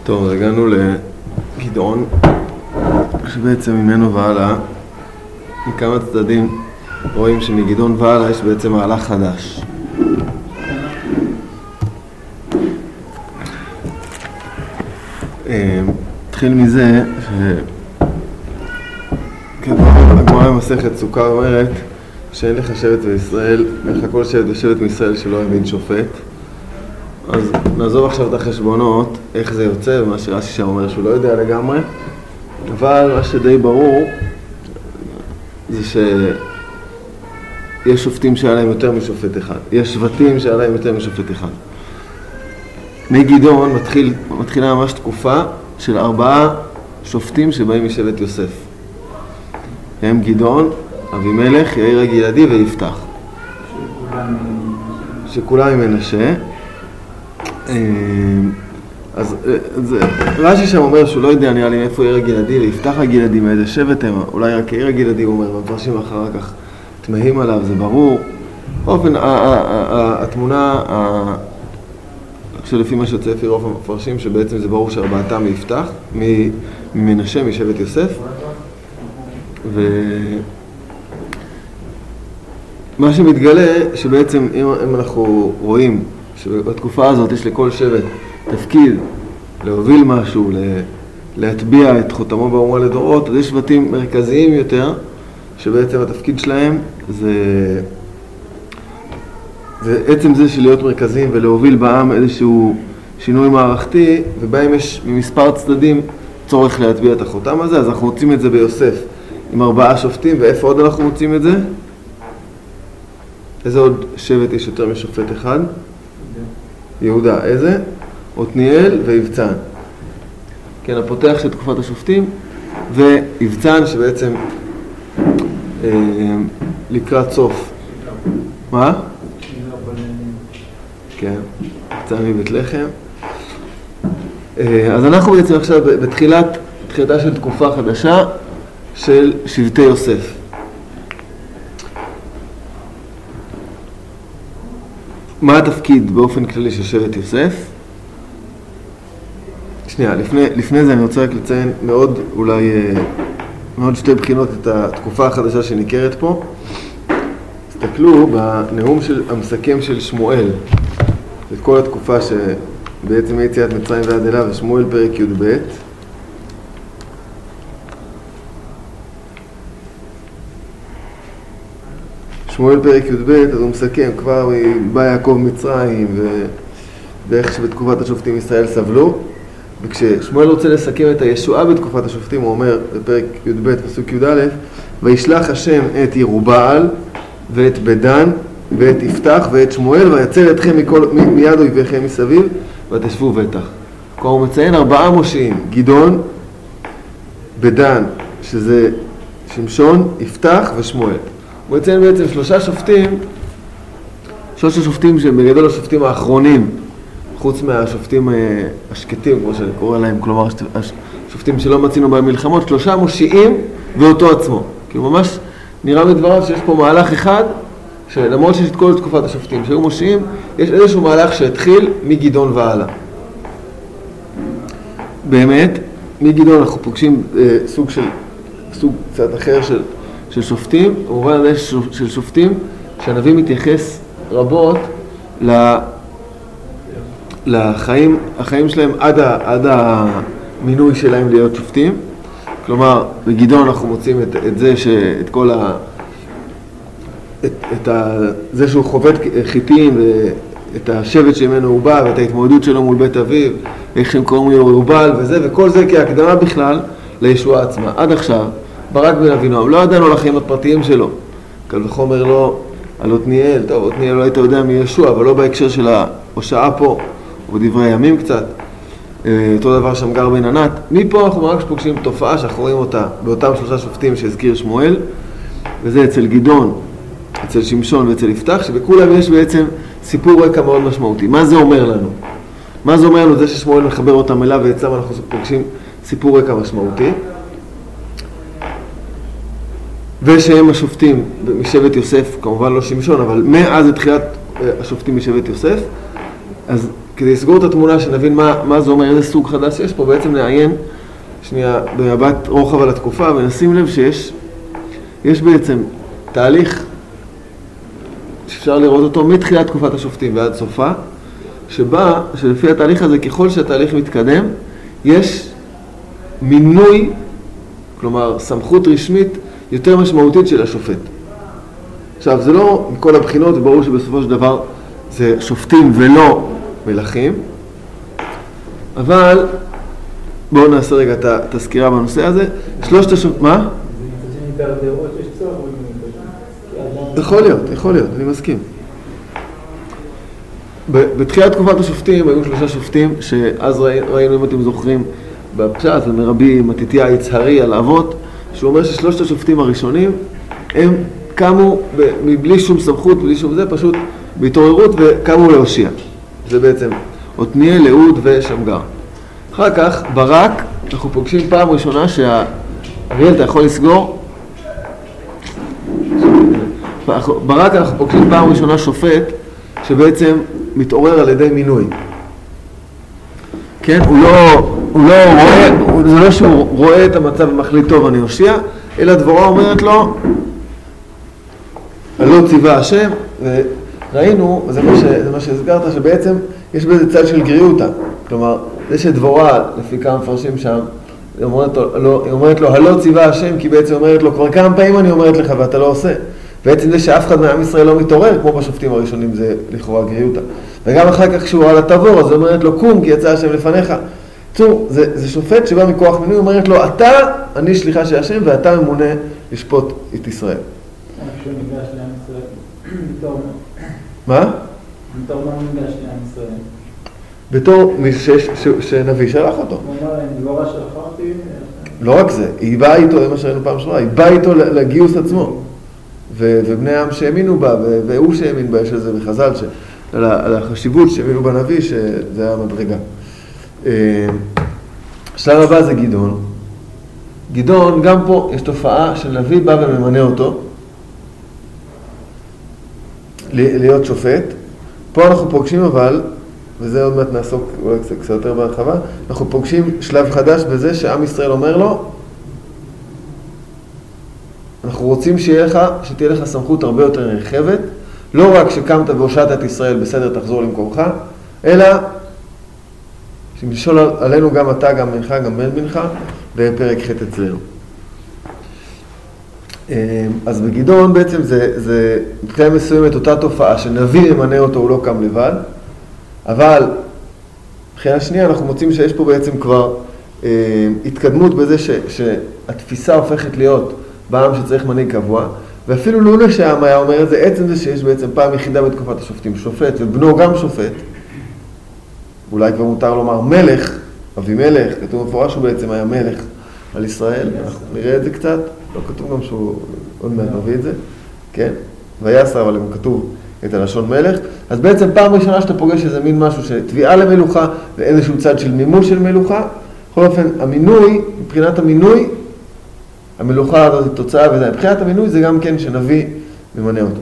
טוב, הגענו לגדעון, שבעצם ממנו והלאה, מכמה צדדים רואים שמגדעון והלאה יש בעצם מהלך חדש. התחיל מזה הגמרא במסכת סוכה אומרת שאין לך שבט בישראל, אין לך כל שבט ושבט מישראל שלא הבין שופט. אז נעזוב עכשיו את החשבונות, איך זה יוצא, ומה שרש"י שם אומר שהוא לא יודע לגמרי. אבל מה שדי ברור זה שיש שופטים שהיה להם יותר משופט אחד, יש שבטים שהיה להם יותר משופט אחד. מגדעון מתחילה ממש תקופה של 4 שופטים שבאים משבט יוסף. הם גדעון, אבימלך, יאיר הגלעדי ויפתח. שכולם ממנשה. אז רש"י שם אומר שהוא לא יודע נראה לי מאיפה יאיר הגלעדי ויפתח הגלעדי, מאיזה שבט הם, אולי רק יאיר הגלעדי הוא אומר, והמפרשים אחר כך תמהים עליו, זה ברור. באופן, התמונה שלפי מה שיוצא לפי רוב המפרשים, שבעצם זה ברור שארבעתם מיפתח, ממנשה, משבט יוסף. ומה שמתגלה, שבעצם אם אנחנו רואים שבתקופה הזאת יש לכל שבט תפקיד להוביל משהו, להטביע את חותמו באומה לדורות, אז יש שבטים מרכזיים יותר, שבעצם התפקיד שלהם זה עצם זה של להיות מרכזיים ולהוביל בעם איזשהו שינוי מערכתי, ובהם יש ממספר צדדים צורך להטביע את החותם הזה. אז אנחנו מוצאים את זה ביוסף עם 4 שופטים, ואיפה עוד אנחנו מוצאים את זה? איזה עוד שבט יש יותר משופט אחד? יהודה. איזה? עתניאל ויבצן. כן, הפותח של תקופת השופטים, ויבצן שבעצם לקראת סוף. מה? כן, יבצן מבית לחם. אז אנחנו בעצם עכשיו בתחילתה של תקופה חדשה של שבטי יוסף. מה התפקיד באופן כללי של שבט יוסף? שנייה, לפני זה אני רוצה רק לציין מאוד שתי בחינות את התקופה החדשה שניכרת פה. תסתכלו בנאום המסכם של שמואל, את כל התקופה שבעצם יציאת מצרים ועד אליו, שמואל פרק י"ב. שמואל פרק י"ב, אז הוא מסכם, כבר בא יעקב מצרים ואיך שבתקופת השופטים ישראל סבלו. וכששמואל רוצה לסכם את הישועה בתקופת השופטים, הוא אומר בפרק י"ב פסוק י"א, וישלח השם את ירובעל ואת בדן ואת יפתח ואת שמואל, ויצל אתכם מיד אויביכם מסביב ותשבו בטח. כלומר הוא מציין 4 מושיעים, גדעון, בדן שזה שמשון, יפתח ושמואל. הוא מציין בעצם 3 שופטים שהם בגדול השופטים האחרונים, חוץ מהשופטים השקטים, כמו שאני קורא להם, כלומר השופטים שלא מצינו בהם מלחמות, 3 מושיעים ואותו עצמו. כי ממש נראה מדבריו שיש פה מהלך אחד, שלמרות שיש את כל תקופת השופטים שהיו מושיעים, יש איזשהו מהלך שהתחיל מגדעון והלאה. באמת, מגדעון אנחנו פוגשים סוג קצת אחר של שופטים, במובן הזה של שופטים שהנביא מתייחס רבות החיים שלהם עד המינוי שלהם להיות שופטים. כלומר, בגדעון אנחנו מוצאים את זה שאת כל זה שהוא חובט חיטים ואת השבט שממנו הוא בא ואת ההתמודדות שלו מול בית אביו, איך שהם קוראים לו ירובעל וזה, וכל זה כהקדמה בכלל לישועה עצמה. עד עכשיו ברק בן אבינועם לא ידענו על החיים הפרטיים שלו, קל וחומר לא על עתניאל. טוב, עתניאל לא היית יודע מי ישוע, אבל לא בהקשר של ההושעה פה, ובדברי הימים קצת. אותו דבר שמגר בן ענת. מפה אנחנו רק פוגשים תופעה שאנחנו רואים אותה באותם 3 שופטים שהזכיר שמואל, וזה אצל גדעון, אצל שמשון ואצל יפתח, שבכולם יש בעצם סיפור רקע מאוד משמעותי. מה זה אומר לנו? מה זה אומר לנו זה ששמואל מחבר אותם אליו, ואצלם אנחנו פוגשים סיפור רקע משמעותי. ושהם השופטים משבט יוסף, כמובן לא שמשון, אבל מאז התחילת השופטים משבט יוסף. אז כדי לסגור את התמונה, שנבין מה זה אומר, איזה סוג חדש יש פה, בעצם נעיין שנייה במבט רוחב על התקופה, ונשים לב שיש בעצם תהליך שאפשר לראות אותו מתחילת תקופת השופטים ועד סופה, שלפי התהליך הזה, ככל שהתהליך מתקדם, יש מינוי, כלומר סמכות רשמית יותר משמעותית של השופט. עכשיו, זה לא מכל הבחינות, וברור שבסופו של דבר זה שופטים ולא מלכים, אבל בואו נעשה רגע את הסקירה בנושא הזה. שלושת השופטים, מה? יכול להיות, אני מסכים. בתחילת תקופת השופטים היו 3 שופטים, שאז ראינו, אם אתם זוכרים, בפשט, ומרבי מתתיה יצהרי על אבות, שהוא אומר ששלושת השופטים הראשונים, הם קמו מבלי שום סמכות, בלי שום זה, פשוט בהתעוררות, וקמו להושיע. זה בעצם עתניאל, אהוד ושמגר. אחר כך, ברק, אנחנו פוגשים פעם ראשונה אריאל, אתה יכול לסגור? ברק אנחנו פוגשים פעם ראשונה שופט, שבעצם מתעורר על ידי מינוי. כן? הוא לא רואה, זה לא שהוא רואה את המצב ומחליט טוב אני הושיע, אלא דבורה אומרת לו, הלא ציווה השם, וראינו, זה מה שהזכרת, שבעצם יש בזה צד של גריעותה. כלומר, זה שדבורה, לפי כמה מפרשים שם, היא אומרת לו, הלא ציווה השם, כי בעצם אומרת לו, כבר כמה פעמים אני אומרת לך ואתה לא עושה. בעצם זה שאף אחד מעם ישראל לא מתעורר, כמו בשופטים הראשונים, זה לכאורה גריעותה. וגם אחר כך כשהוא על התבור, אז היא אומרת לו, קום, כי יצא השם לפניך. צור, זה שופט שבא מכוח מינוי, אומרת לו, אתה, אני שליחה של השם, ואתה ממונה לשפוט את ישראל. מה? בתור מה ניגש לעם ישראל? בתור שנביא שלח אותו. הוא אמר להם, דבורה שלחה אותי. לא רק זה, היא באה איתו, זה מה שראינו פעם שעברה, היא באה איתו לגיוס עצמו. ובני העם שהאמינו בה, והוא שהאמין בה, יש לזה בחז"ל, על החשיבות שהאמינו בנביא, שזה היה מדרגה. השלב הבא זה גדעון. גדעון, גם פה יש תופעה של נביא בא וממנה אותו להיות שופט. פה אנחנו פוגשים אבל, וזה עוד מעט נעסוק אולי קצת יותר בהרחבה, אנחנו פוגשים שלב חדש בזה שעם ישראל אומר לו, אנחנו רוצים שתהיה לך סמכות הרבה יותר נרחבת, לא רק שקמת והושעת את ישראל בסדר תחזור למקומך, אלא שמשול עלינו גם אתה, גם בנך, גם בן בנך, בפרק ח' אצלנו. אז בגדעון בעצם זה מבחינה מסוימת אותה תופעה שנביא ממנה אותו, הוא לא קם לבד, אבל מבחינה שנייה אנחנו מוצאים שיש פה בעצם כבר התקדמות בזה שהתפיסה הופכת להיות בעם שצריך מנהיג קבוע, ואפילו לא שהעם היה אומר את זה, עצם זה שיש בעצם פעם יחידה בתקופת השופטים שופט, ובנו גם שופט, אולי כבר מותר לומר מלך, אבי מלך, כתוב מפורש שהוא בעצם היה מלך על ישראל, אנחנו נראה את זה קצת, לא כתוב גם שהוא עוד מעט מביא את זה, כן, ויעשר, אבל גם כתוב את הלשון מלך, אז בעצם פעם ראשונה שאתה פוגש איזה מין משהו שתביעה למלוכה ואיזשהו צד של מימוש של מלוכה, בכל אופן המינוי, מבחינת המינוי, המלוכה הזאת היא תוצאה וזה, מבחינת המינוי זה גם כן שנביא ממנה אותו.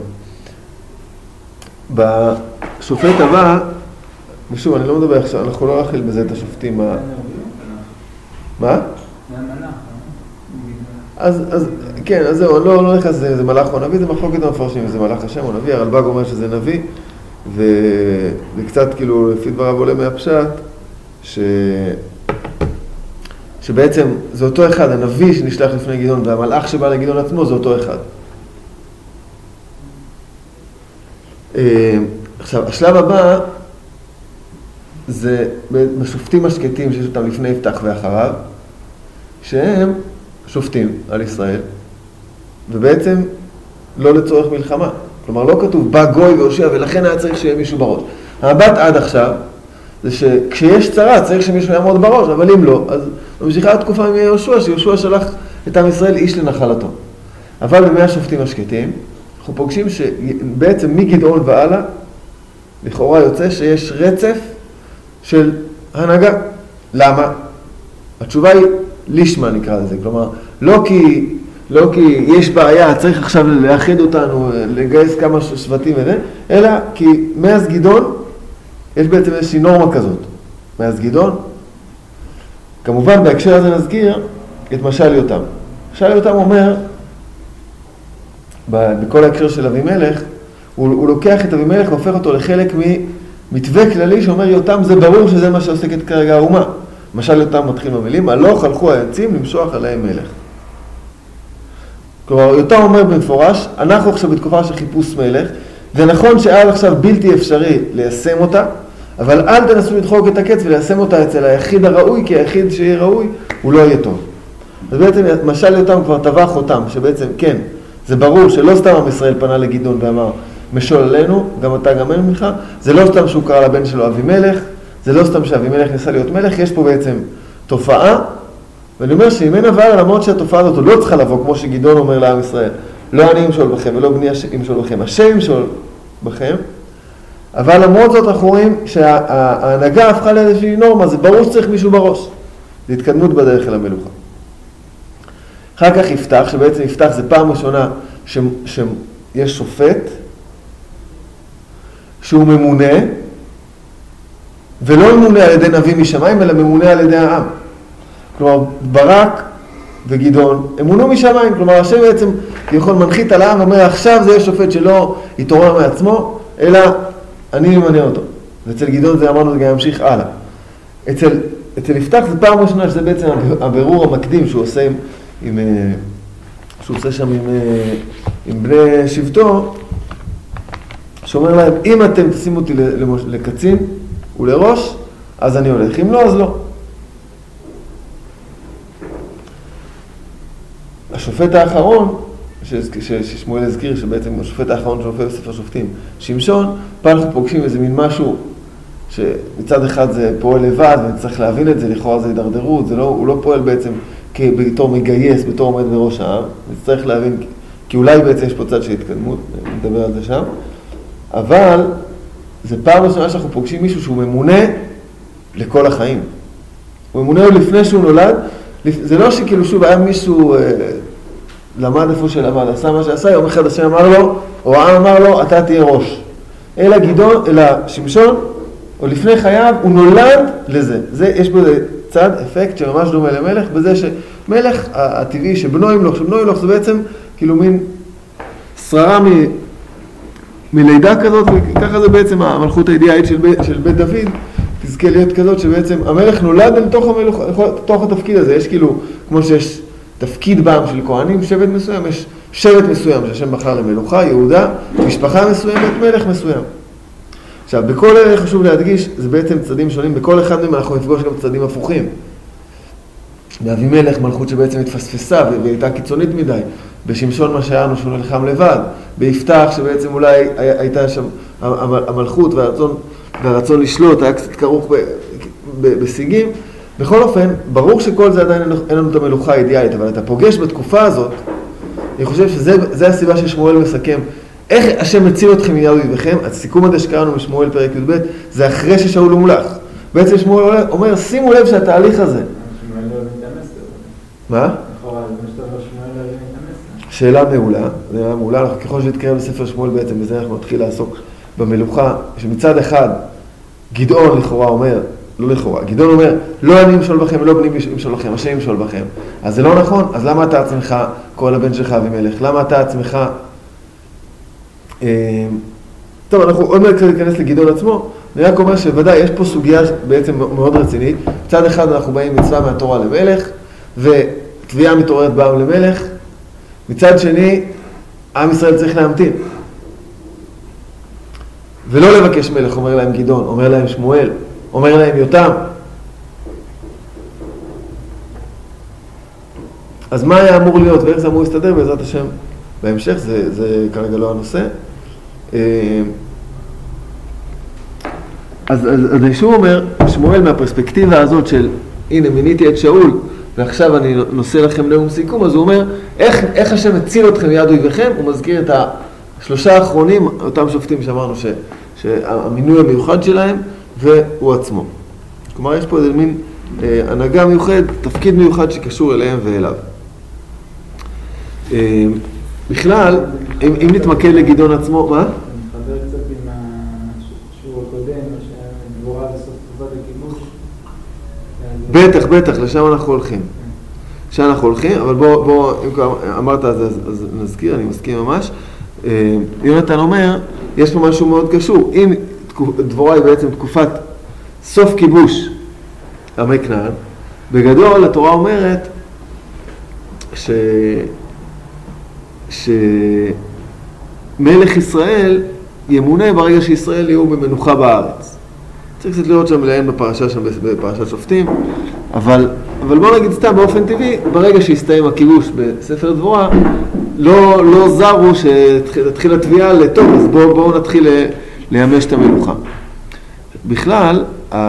בשופט הבא, ושוב, אני לא מדבר עכשיו, אנחנו לא נכליל בזה את השופטים. מה? אז כן, אז זהו, אני לא נכנס, זה מלאך או נביא, זה מחלוקת המפרשים, אם זה מלאך השם או נביא, הרלב"ג אומר שזה נביא, וקצת כאילו לפי דבריו עולה מהפשט, שבעצם זה אותו אחד, הנביא שנשלח לפני גדעון, והמלאך שבא לגדעון עצמו זה אותו אחד. עכשיו, השלב הבא, זה בשופטים השקטים שיש אותם לפני יפתח ואחריו, שהם שופטים על ישראל, ובעצם לא לצורך מלחמה. כלומר, לא כתוב בא גוי והושיע, ולכן היה צריך שיהיה מישהו בראש. המבט עד עכשיו, זה שכשיש צרה צריך שמישהו יעמוד בראש, אבל אם לא, אז ממשיכה התקופה מיהושע, שיהושע שלח את עם ישראל איש לנחלתו. אבל במאה השופטים השקטים, אנחנו פוגשים שבעצם מגדעון והלאה, לכאורה יוצא שיש רצף של הנהגה. למה? התשובה היא לישמה נקרא לזה, כלומר, לא כי יש בעיה, צריך עכשיו לאחד אותנו, לגייס כמה שבטים וזה, אלא כי מאז גדעון יש בעצם איזושהי נורמה כזאת, מאז גדעון. כמובן בהקשר הזה נזכיר את משל יותם. משל יותם אומר, בכל ההקשר של אבימלך, הוא לוקח את אבימלך והופך אותו לחלק ממתווה כללי שאומר יותם זה ברור שזה מה שעוסקת כרגע האומה. משל יותם מתחיל במילים, הלוך הלכו העצים למשוח עליהם מלך. כלומר, יותם אומר במפורש, אנחנו עכשיו בתקופה של חיפוש מלך, זה נכון שעד עכשיו בלתי אפשרי ליישם אותה, אבל אל תנסו לדחוק את הקץ וליישם אותה אצל היחיד הראוי, כי היחיד שיהיה ראוי הוא לא יהיה טוב. אז בעצם משל יותם כבר טבח אותם, שבעצם כן, זה ברור שלא סתם עם ישראל פנה לגדעון ואמר, משול עלינו, גם אתה גם אין ממך, זה לא סתם שהוא קרא לבן שלו אבימלך, זה לא סתם שאבימלך ניסה להיות מלך, יש פה בעצם תופעה, ואני אומר שאם אין אבל, למרות שהתופעה הזאת לא צריכה לבוא, כמו שגדעון אומר לעם ישראל, לא אני אמשול בכם ולא בני אמשול בכם, השם ימשול בכם, אבל למרות זאת אנחנו רואים שההנהגה הפכה לאיזושהי נורמה, זה ברור שצריך מישהו בראש, זה התקדמות בדרך אל המלוכה. אחר כך יפתח, שבעצם יפתח זה פעם ראשונה שיש שופט, שהוא ממונה, ולא ממונה על ידי נביא משמיים, אלא ממונה על ידי העם. כלומר, ברק וגדעון, הם מונו משמיים, כלומר, השם בעצם יכול מנחית על העם, ואומר, עכשיו זה יש שופט שלא יתעורר מעצמו, אלא אני ממנה אותו. ואצל גדעון זה אמרנו, זה גם ימשיך הלאה. אצל יפתח זה פעם ראשונה, שזה בעצם הבירור המקדים שהוא עושה שם עם בני שבטו, שאומר להם, אם אתם תשימו אותי לקצין ולראש, אז אני הולך, אם לא, אז לא. השופט האחרון, ששמואל הזכיר, שבעצם השופט האחרון שנופל בספר שופטים, שמשון, פעם אנחנו פוגשים איזה מין משהו, שמצד אחד זה פועל לבד, וצריך להבין את זה, לכאורה זה הידרדרות, הוא לא פועל בעצם בתור מגייס, בתור עומד בראש העם, וצריך להבין, כי אולי בעצם יש פה צד של התקדמות, נדבר על זה שם, אבל זה פעם ראשונה שאנחנו פוגשים מישהו שהוא ממונה לכל החיים. הוא ממונה לפני שהוא נולד, זה לא שכאילו שוב היה מישהו למד איפה שלמד, עשה מה שעשה, יום אחד השם אמר לו, או העם אמר לו, אתה תהיה ראש. אלא שמשון, או לפני חייו, הוא נולד לזה. יש בו צד, אפקט שממש דומה למלך, בזה שמלך הטבעי שבנו ימלוך, זה בעצם כאילו מין שררה מלידה כזאת, וככה זה בעצם המלכות האידיאלית של בית דוד, תזכה להיות כזאת שבעצם המלך נולד לתוך התפקיד הזה. יש כאילו, כמו שיש תפקיד בעם של כהנים, שבט מסוים, יש שבט מסוים שהשם בחר למלוכה, יהודה, משפחה מסוימת, מלך מסוים. עכשיו, בכל אלה חשוב להדגיש, זה בעצם צדדים שונים, בכל אחד מהם אנחנו נפגוש גם צדדים הפוכים. באבימלך מלכות שבעצם התפספסה והייתה קיצונית מדי, בשמשון מה שהיינו שהוא נלחם לבד, ביפתח שבעצם אולי הייתה שם המלכות והרצון לשלוט, היה קצת כרוך בשיגים. בכל אופן, ברור שכל זה עדיין אין לנו את המלוכה האידיאלית, אבל אתה פוגש בתקופה הזאת, אני חושב שזה הסיבה ששמואל מסכם, איך השם מציל אתכם מיד אויביכם. הסיכום הזה שקראנו בשמואל פרק י"ב, זה אחרי ששאול הומלך. בעצם שמואל אומר, שימו לב שהתהליך הזה. שמואל לא הבין את המסר. מה? לכאורה, זה שאתה אומר שמואל לא הבין את המסר. שאלה מעולה, זה היה מעולה, ככל שנתקרב בספר שמואל בעצם, בזה אנחנו נתחיל לעסוק במלוכה, שמצד אחד גדעון לכאורה אומר, לא לכאורה, גדעון אומר, לא אני אמשול בכם ולא בני אמשול בכם, השם ימשול בכם. אז זה לא נכון, אז למה אתה עצמך קורא לבן שלך אבימלך? למה אתה עצמך... טוב, אנחנו עוד מעט להיכנס לגדעון עצמו, אני רק אומר שוודאי יש פה סוגיה בעצם מאוד רצינית. מצד אחד אנחנו באים מצווה מהתורה למלך, ותביעה מתעוררת בעם למלך. מצד שני, עם ישראל צריך להמתין. ולא לבקש מלך, אומר להם גדעון, אומר להם שמואל, אומר להם יותם. אז מה היה אמור להיות ואיך זה אמור להסתדר בעזרת השם בהמשך, זה כרגע לא הנושא. אז אני שוב אומר, שמואל מהפרספקטיבה הזאת של הנה מיניתי את שאול ועכשיו אני נושא לכם נאום סיכום, אז הוא אומר איך השם הציל אתכם מיד אויביכם. הוא מזכיר את השלושה האחרונים, אותם שופטים שאמרנו שהמינוי המיוחד שלהם והוא עצמו. כלומר יש פה איזה מין הנהגה מיוחד, תפקיד מיוחד שקשור אליהם ואליו. בכלל, אם נתמקד לגדעון עצמו, מה? אני מחבר קצת עם השיעור הקודם, בטח, בטח, לשם אנחנו הולכים. לשם אנחנו הולכים, אבל בוא, אם כבר אמרת אז נזכיר, אני מסכים ממש. יונתן אומר, יש פה משהו מאוד קשור. אם דבורה היא בעצם תקופת סוף כיבוש עמי כנען, בגדול התורה אומרת שמלך ישראל ימונה ברגע שישראל יהיו במנוחה בארץ. צריך קצת לראות שם לעיין בפרשה שם בפרשת שופטים, אבל בוא נגיד סתם באופן טבעי, ברגע שיסתיים הכיבוש בספר דבורה, לא זרו שתתחיל התביעה לטוב, אז בואו נתחיל ליימש את המלוכה. בכלל,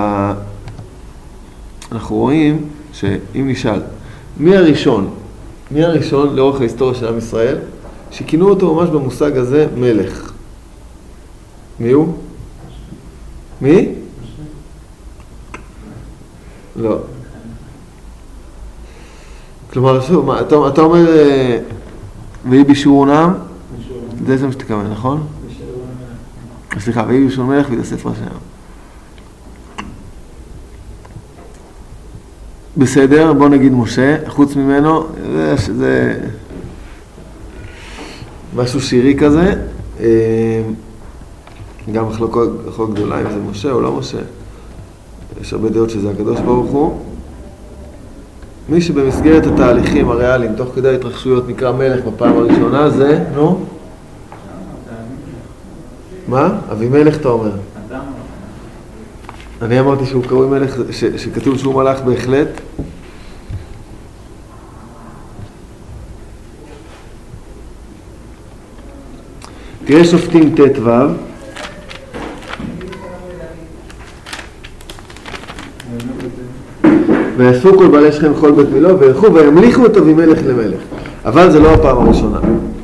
אנחנו רואים שאם נשאל, מי הראשון לאורך ההיסטוריה של עם ישראל, שכינו אותו ממש במושג הזה מלך? מי הוא? מי? לא. כלומר, שוב, אתה אומר, ויהי בישורון עם? זה מה שתכוון, נכון? סליחה, ויהי בישורון מלך ויתאסף ראשי העם. בסדר, בוא נגיד משה, חוץ ממנו, זה משהו שירי כזה, גם מחלוקות גדולה אם זה משה או לא משה, יש הרבה דעות שזה הקדוש ברוך הוא. מי שבמסגרת התהליכים הריאליים, תוך כדי ההתרחשויות, נקרא מלך בפעם הראשונה, זה, נו? מה? אבימלך אתה אומר? אני אמרתי שהוא קרוי מלך, שכתוב שהוא מלך בהחלט. תראה שופטים ט"ו. ויאספו כל בעלי שכם כל בית מילו וילכו וימליכו את אבימלך למלך. אבל זה לא הפעם הראשונה.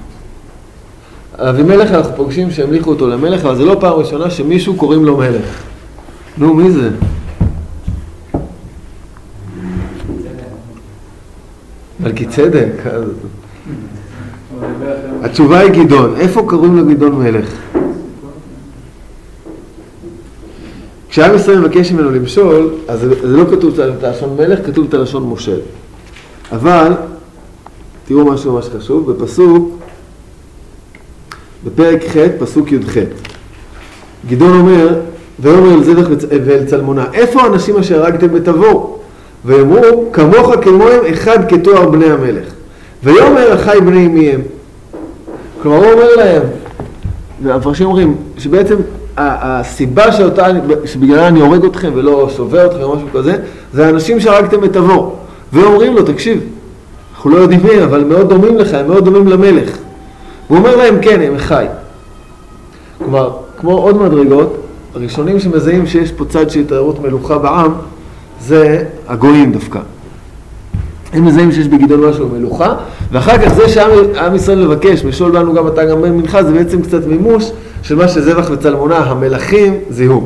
אבימלך אנחנו פוגשים שהמליכו אותו למלך, אבל זה לא הפעם הראשונה שמישהו קוראים לו מלך. נו, מי זה? מלכי צדק. התשובה היא גדעון. איפה קוראים לו גדעון מלך? כשעם ישראל מבקש ממנו למשול, אז זה לא כתוב את הלשון מלך, כתוב את הלשון מושל. אבל, תראו משהו ממש חשוב, בפסוק, בפרק ח', פסוק י"ח. גדעון אומר, ויאמר אל זבח ואל צלמונה, איפה האנשים אשר הרגתם בתבור? ואמרו, כמוך כמוהם אחד כתואר בני המלך. ויאמר אחי בני מי הם? כלומר הוא אומר להם, והמפרשים אומרים, שבעצם הסיבה שבגללה אני הורג אתכם ולא שובר אתכם או משהו כזה, זה האנשים שהרגתם בתבור. ואומרים לו, תקשיב, אנחנו לא יודעים מי, אבל מאוד דומים לך, הם מאוד דומים למלך. הוא אומר להם, כן, הם אחי. כלומר, כמו עוד מדרגות, הראשונים שמזהים שיש פה צד של התעוררות מלוכה בעם, זה הגויים דווקא. הם מזהים שיש בגדעון משהו מלוכה, ואחר כך זה שעם ישראל מבקש, משול בנו גם אתה גם בן מנחה, זה בעצם קצת מימוש של מה שזבח וצלמונה, המלכים זיהו.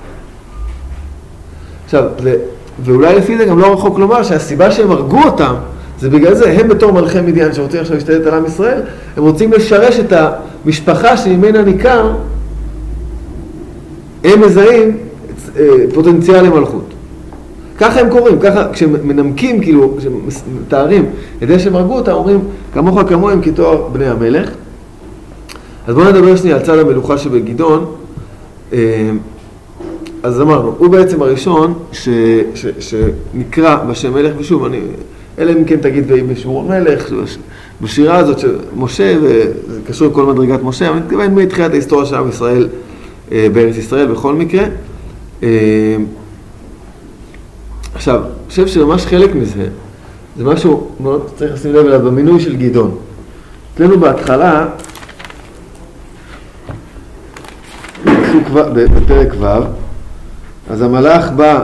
עכשיו, ואולי לפי זה גם לא רחוק לומר שהסיבה שהם הרגו אותם, זה בגלל זה, הם בתור מלכי מדיין שרוצים עכשיו להשתלט על עם ישראל, הם רוצים לשרש את המשפחה שממנה ניכר, הם מזהים פוטנציאל למלכות. ככה הם קוראים, ככה כשמנמקים, כאילו, כשמתארים את זה שהם הרגו אותם, אומרים, כמוך כמוהם כתואר בני המלך. אז בואו נדבר שנייה על צד המלוכה שבגדעון. אז אמרנו, הוא בעצם הראשון שנקרא בשם מלך, ושוב, אלא אם כן תגיד ויהי בישורון מלך, בשירה הזאת שמשה, וזה קשור לכל מדרגת משה, אבל אני מתכוון מתחילת ההיסטוריה של עם ישראל בארץ ישראל בכל מקרה. עכשיו, אני חושב שממש חלק מזה, זה משהו מאוד צריך לשים לב אליו במינוי של גדעון. אצלנו בהתחלה, בפרק ו', אז המלאך בא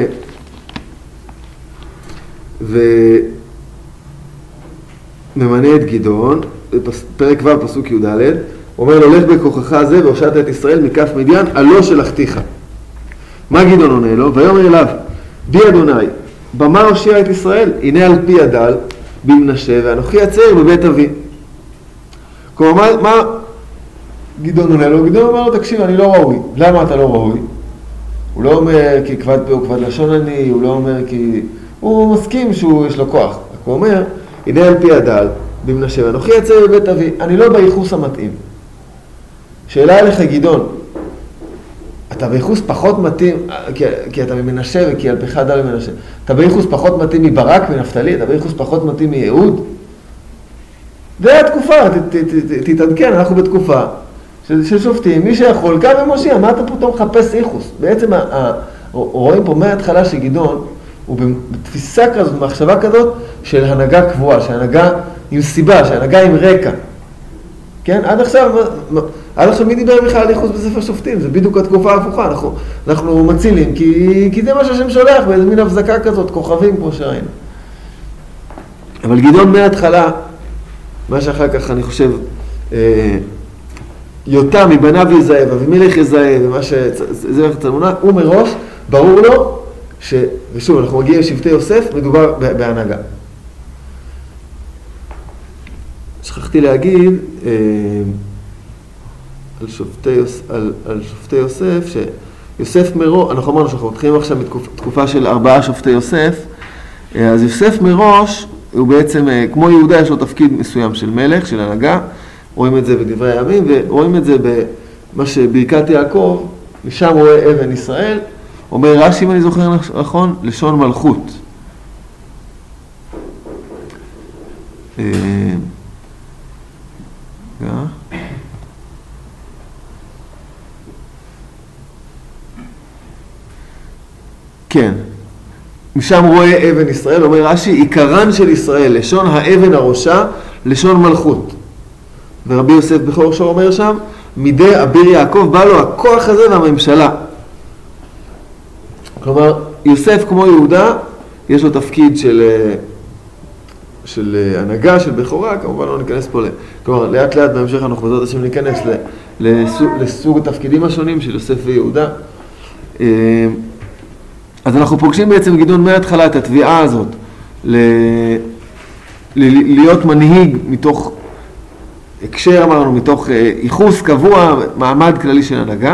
וממנה את גדעון, פרק ו' פסוק י"ד, אומר לו, לך בכוחך זה והושעת את ישראל מכף מדיין, עלו שלחתיך. מה גדעון עונה לו? ויאמר אליו, בי אדוני, במה הושיע את ישראל? הנה על פי הדל, במנשה, ואנוכי הצעיר בבית אבי. כלומר, מה גדעון עונה לו? גדעון אומר לו, תקשיב, אני לא ראוי. למה אתה לא ראוי? הוא לא אומר כי כבד פה וכבד לשון אני, הוא לא אומר כי... הוא מסכים שיש לו כוח. הוא אומר, הנה על פי הדל, במנשה, ואנוכי יצא בבית אבי, אני לא בייחוס המתאים. שאלה אליך גדעון, אתה בייחוס פחות מתאים, כי אתה ממנשה וכי על פיך דל במנשה, אתה בייחוס פחות מתאים מברק, מנפתלי, אתה בייחוס פחות מתאים מיהוד? זה התקופה, תתעדכן, אנחנו בתקופה של שופטים, מי שיכול, גם ומושיע, מה אתה פתאום מחפש ייחוס? בעצם רואים פה מההתחלה שגדעון, הוא בתפיסה כזאת, במחשבה כזאת, של הנהגה קבועה, של הנהגה עם סיבה, של הנהגה עם רקע. כן? עד עכשיו מי דיבר בכלל על ייחוס בספר שופטים? זה בדיוק התקופה ההפוכה, אנחנו מצילים, כי זה מה שהשם שולח, באיזה מין הבזקה כזאת, כוכבים כמו שראינו. אבל גדעון מההתחלה, מה שאחר כך אני חושב, יותם מבניו יזהה, אבימלך יזהה, ומה שזה צלמונה, הוא מראש, ברור לו, ושוב, אנחנו מגיעים לשבטי יוסף, מדובר בהנהגה. שכחתי להגיד על שופטי יוסף, שיוסף מראש, אנחנו אמרנו שאנחנו מתחילים עכשיו בתקופה של 4 שופטי יוסף, אז יוסף מראש, הוא בעצם, כמו יהודה, יש לו תפקיד מסוים של מלך, של הנהגה, רואים את זה בדברי הימים, ורואים את זה במה שברכת יעקב, משם רואה אבן ישראל, אומר רש"י, אם אני זוכר נכון, לשון מלכות. כן, משם רואה אבן ישראל, אומר רש"י, עיקרן של ישראל, לשון האבן הראשה, לשון מלכות. ורבי יוסף בכור שור אומר שם, מידי אביר יעקב בא לו הכוח הזה והממשלה. כלומר, יוסף כמו יהודה, יש לו תפקיד של הנהגה, של בכורה, כמובן לא ניכנס פה כלומר, לאט לאט בהמשך אנחנו בעזרת השם ניכנס לסוג התפקידים השונים של יוסף ויהודה. אז אנחנו פוגשים בעצם גדעון מההתחלה את התביעה הזאת להיות מנהיג מתוך הקשר, אמרנו, מתוך ייחוס קבוע, מעמד כללי של הנהגה.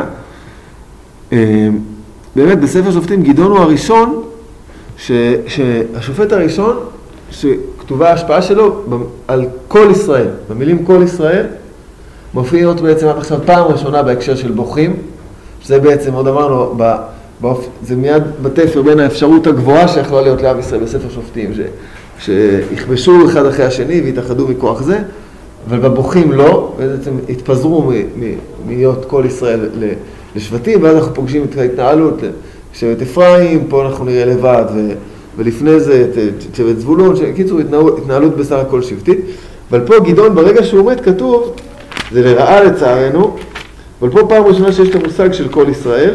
באמת בספר שופטים גדעון הוא הראשון, שהשופט הראשון שכתובה ההשפעה שלו על כל ישראל, במילים כל ישראל, מופיעות בעצם עד עכשיו פעם ראשונה בהקשר של בוכים, שזה בעצם, עוד אמרנו, זה מיד בתפר בין האפשרות הגבוהה שיכולה להיות לעם ישראל בספר שופטים, שיכבשו אחד אחרי השני והתאחדו מכוח זה, אבל בבוכים לא, בעצם התפזרו להיות כל ישראל לשבטים, ואז אנחנו פוגשים את ההתנהלות, שבט אפרים, פה אנחנו נראה לבד, ולפני זה את שבט זבולון, שקיצור התנהלות בסך הכל שבטית, אבל פה גדעון ברגע שהוא עומד כתוב, זה לרעה לצערנו, אבל פה פעם ראשונה שיש את המושג של כל ישראל,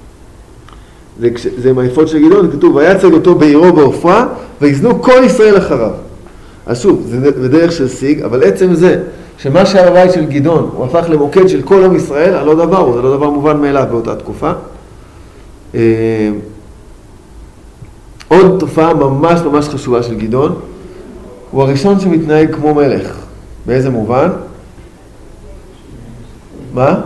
זה מהיפות של גדעון, זה כתוב, ויצג אותו בעירו בעופרה, ויזנו כל ישראל אחריו. אז שוב, זה בדרך של שיג, אבל עצם זה, שמה שהיה בבית של גדעון, הוא הפך למוקד של כל עם ישראל, זה לא דבר מובן מאליו באותה תקופה. עוד תופעה ממש ממש חשובה של גדעון, הוא הראשון שמתנהג כמו מלך. באיזה מובן? מה?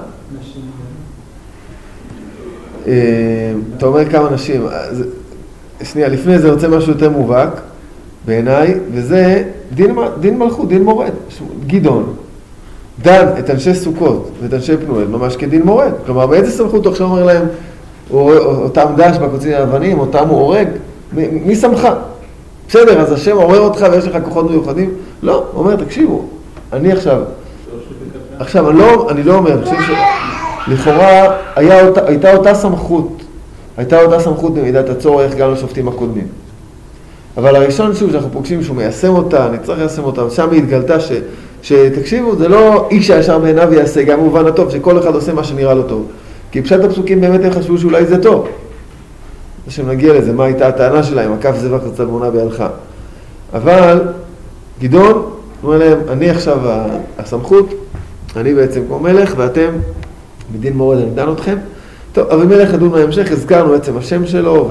אתה אומר כמה נשים. שנייה, לפני זה רוצה משהו יותר מובהק בעיניי, וזה דין מלכות, דין מורד. גדעון דן את אנשי סוכות ואת אנשי פנואל ממש כדין מורד. כלומר, באיזה סמכות הוא עכשיו אומר להם, אותם דש בקוצים האבנים, אותם הוא הורג? מי שמך? בסדר, אז השם עורר אותך ויש לך כוחות מיוחדים? לא, הוא אומר, תקשיבו, אני עכשיו, אני לא אומר, לכאורה הייתה אותה סמכות במידת הצורך גם לשופטים הקודמים. אבל הראשון שוב שאנחנו פוגשים שהוא מיישם אותה, נצטרך ליישם אותה, שם היא התגלתה שתקשיבו, זה לא איש הישר בעיניו יעשה, גם במובן הטוב, שכל אחד עושה מה שנראה לו טוב. כי פשט הפסוקים באמת הם חשבו שאולי זה טוב. שנגיע לזה, מה הייתה הטענה שלהם, הכף זבח וצלמונה בידך. אבל גדעון אומר להם, אני עכשיו הסמכות, אני בעצם כמו מלך, ואתם מדין מורד אני דן אתכם. טוב, אבל מלך נדון מההמשך, הזכרנו בעצם השם שלו,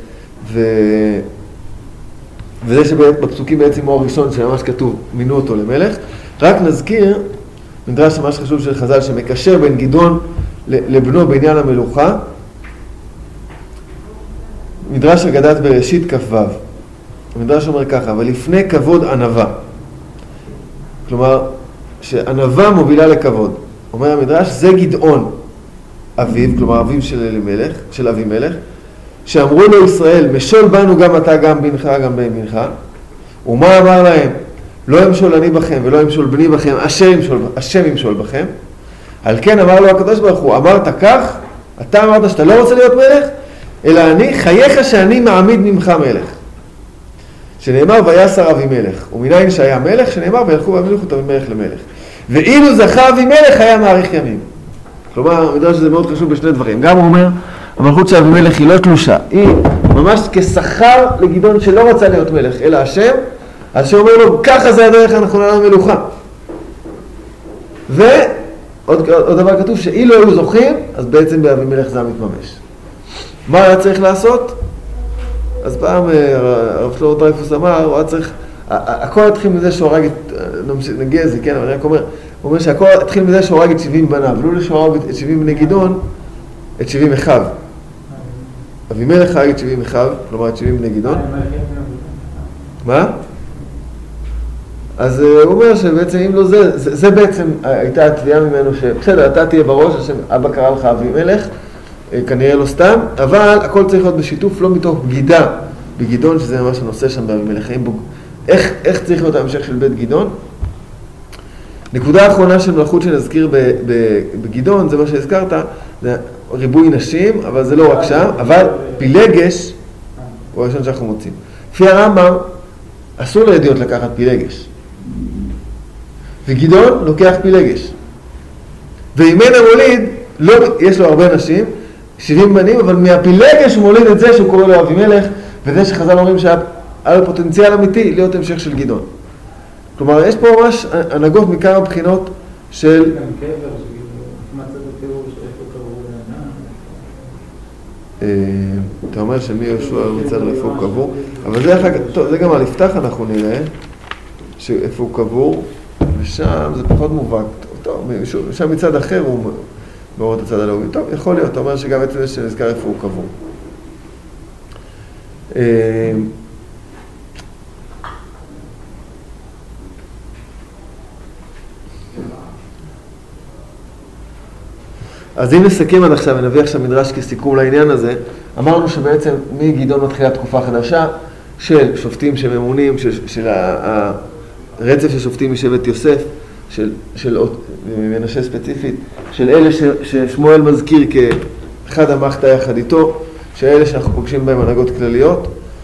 וזה שבפסוקים בעצם הוא הראשון שממש כתוב, מינו אותו למלך. רק נזכיר, מדרש ממש חשוב של חז"ל, שמקשר בין גדעון לבנו בעניין המלוכה, מדרש אגדת בראשית כ"ו. המדרש אומר ככה, אבל לפני כבוד ענווה. כלומר, שענווה מובילה לכבוד. אומר המדרש, זה גדעון אביו, כלומר אביו של אבימלך, שאמרו לו ישראל, משול בנו גם אתה, גם בנך, גם בן בנך. ומה אמר להם? לא ימשול אני בכם ולא ימשול בני בכם, השם ימשול בכם. על כן אמר לו הקדוש ברוך הוא, אמרת כך, אתה אמרת שאתה לא רוצה להיות מלך, אלא אני, חייך שאני מעמיד ממך מלך. שנאמר ויסר אבימלך, ומניין שהיה מלך, שנאמר וילכו והמליכו את אבימלך למלך. ואילו זכה אבימלך היה מאריך ימים. כלומר, המדרש הזה מאוד חשוב בשני דברים. גם הוא אומר, המלכות של אבימלך היא לא תלושה, היא ממש כשכר לגדעון שלא רצה להיות מלך, אלא השם, אז שאומר לו, ככה זה הדרך הנכונה למלוכה. ועוד דבר כתוב, שאילו היו זוכים, אז בעצם באבימלך זה מתממש. מה היה צריך לעשות? אז פעם הרב שלמה דרייפוס אמר, הוא היה צריך, הכל התחיל מזה שהוא הרג את, נגיע לזה, כן, אבל אני רק אומר, הוא אומר שהכל התחיל מזה שהוא הרג את 70 בניו, לא שהוא הרג את 70 בני גדעון, את 70 אחיו. אבימלך הרג את 70 אחיו, כלומר את 70 בני גדעון. מה? אז הוא אומר שבעצם אם לא זה בעצם הייתה התביעה ממנו שבסדר, אתה תהיה בראש, השם אבא קרא לך אבימלך, כנראה לא סתם, אבל הכל צריך להיות בשיתוף, לא מתוך בגידה בגדעון, שזה ממש הנושא שם באבימלך. איך צריך להיות ההמשך של בית גדעון? נקודה האחרונה של מלכות שנזכיר בגדעון, זה מה שהזכרת, זה ריבוי נשים, אבל זה לא רק שם, אבל פילגש הוא הראשון שאנחנו מוצאים. לפי הרמב"ם, אסור לידיעות לקחת פילגש. וגדעון לוקח פילגש. וממנה מוליד, לא, יש לו הרבה נשים, 70 בנים, אבל מהפילגש הוא מוליד את זה שהוא קורא לו אבימלך, וזה שחז"ל אומרים שהיה לו פוטנציאל אמיתי להיות המשך של גדעון. כלומר, יש פה ממש הנהגות מכמה בחינות של... גם קבר, מצאת התיאור שאיפה קבור לעינה. אתה אומר שמי יהושע מצד איפה הוא קבור, אבל זה אחר כך, טוב, זה גם על יפתח אנחנו נראה, שאיפה הוא קבור, ושם זה פחות מובהק, טוב, שם מצד אחר הוא מאורות הצד הלאומי, טוב, יכול להיות, אתה אומר שגם עצם זה שנזכר איפה הוא קבור. אז אם נסכם עד עכשיו ונביא עכשיו מדרש כסיכום לעניין הזה, אמרנו שבעצם מגדעון מתחילה תקופה חדשה של שופטים שממונים, של הרצף של שופטים משבט יוסף, של מנשה ספציפית, של אלה ששמואל מזכיר כאחד המחתה יחד איתו, של אלה שאנחנו פוגשים בהם הנהגות כלליות,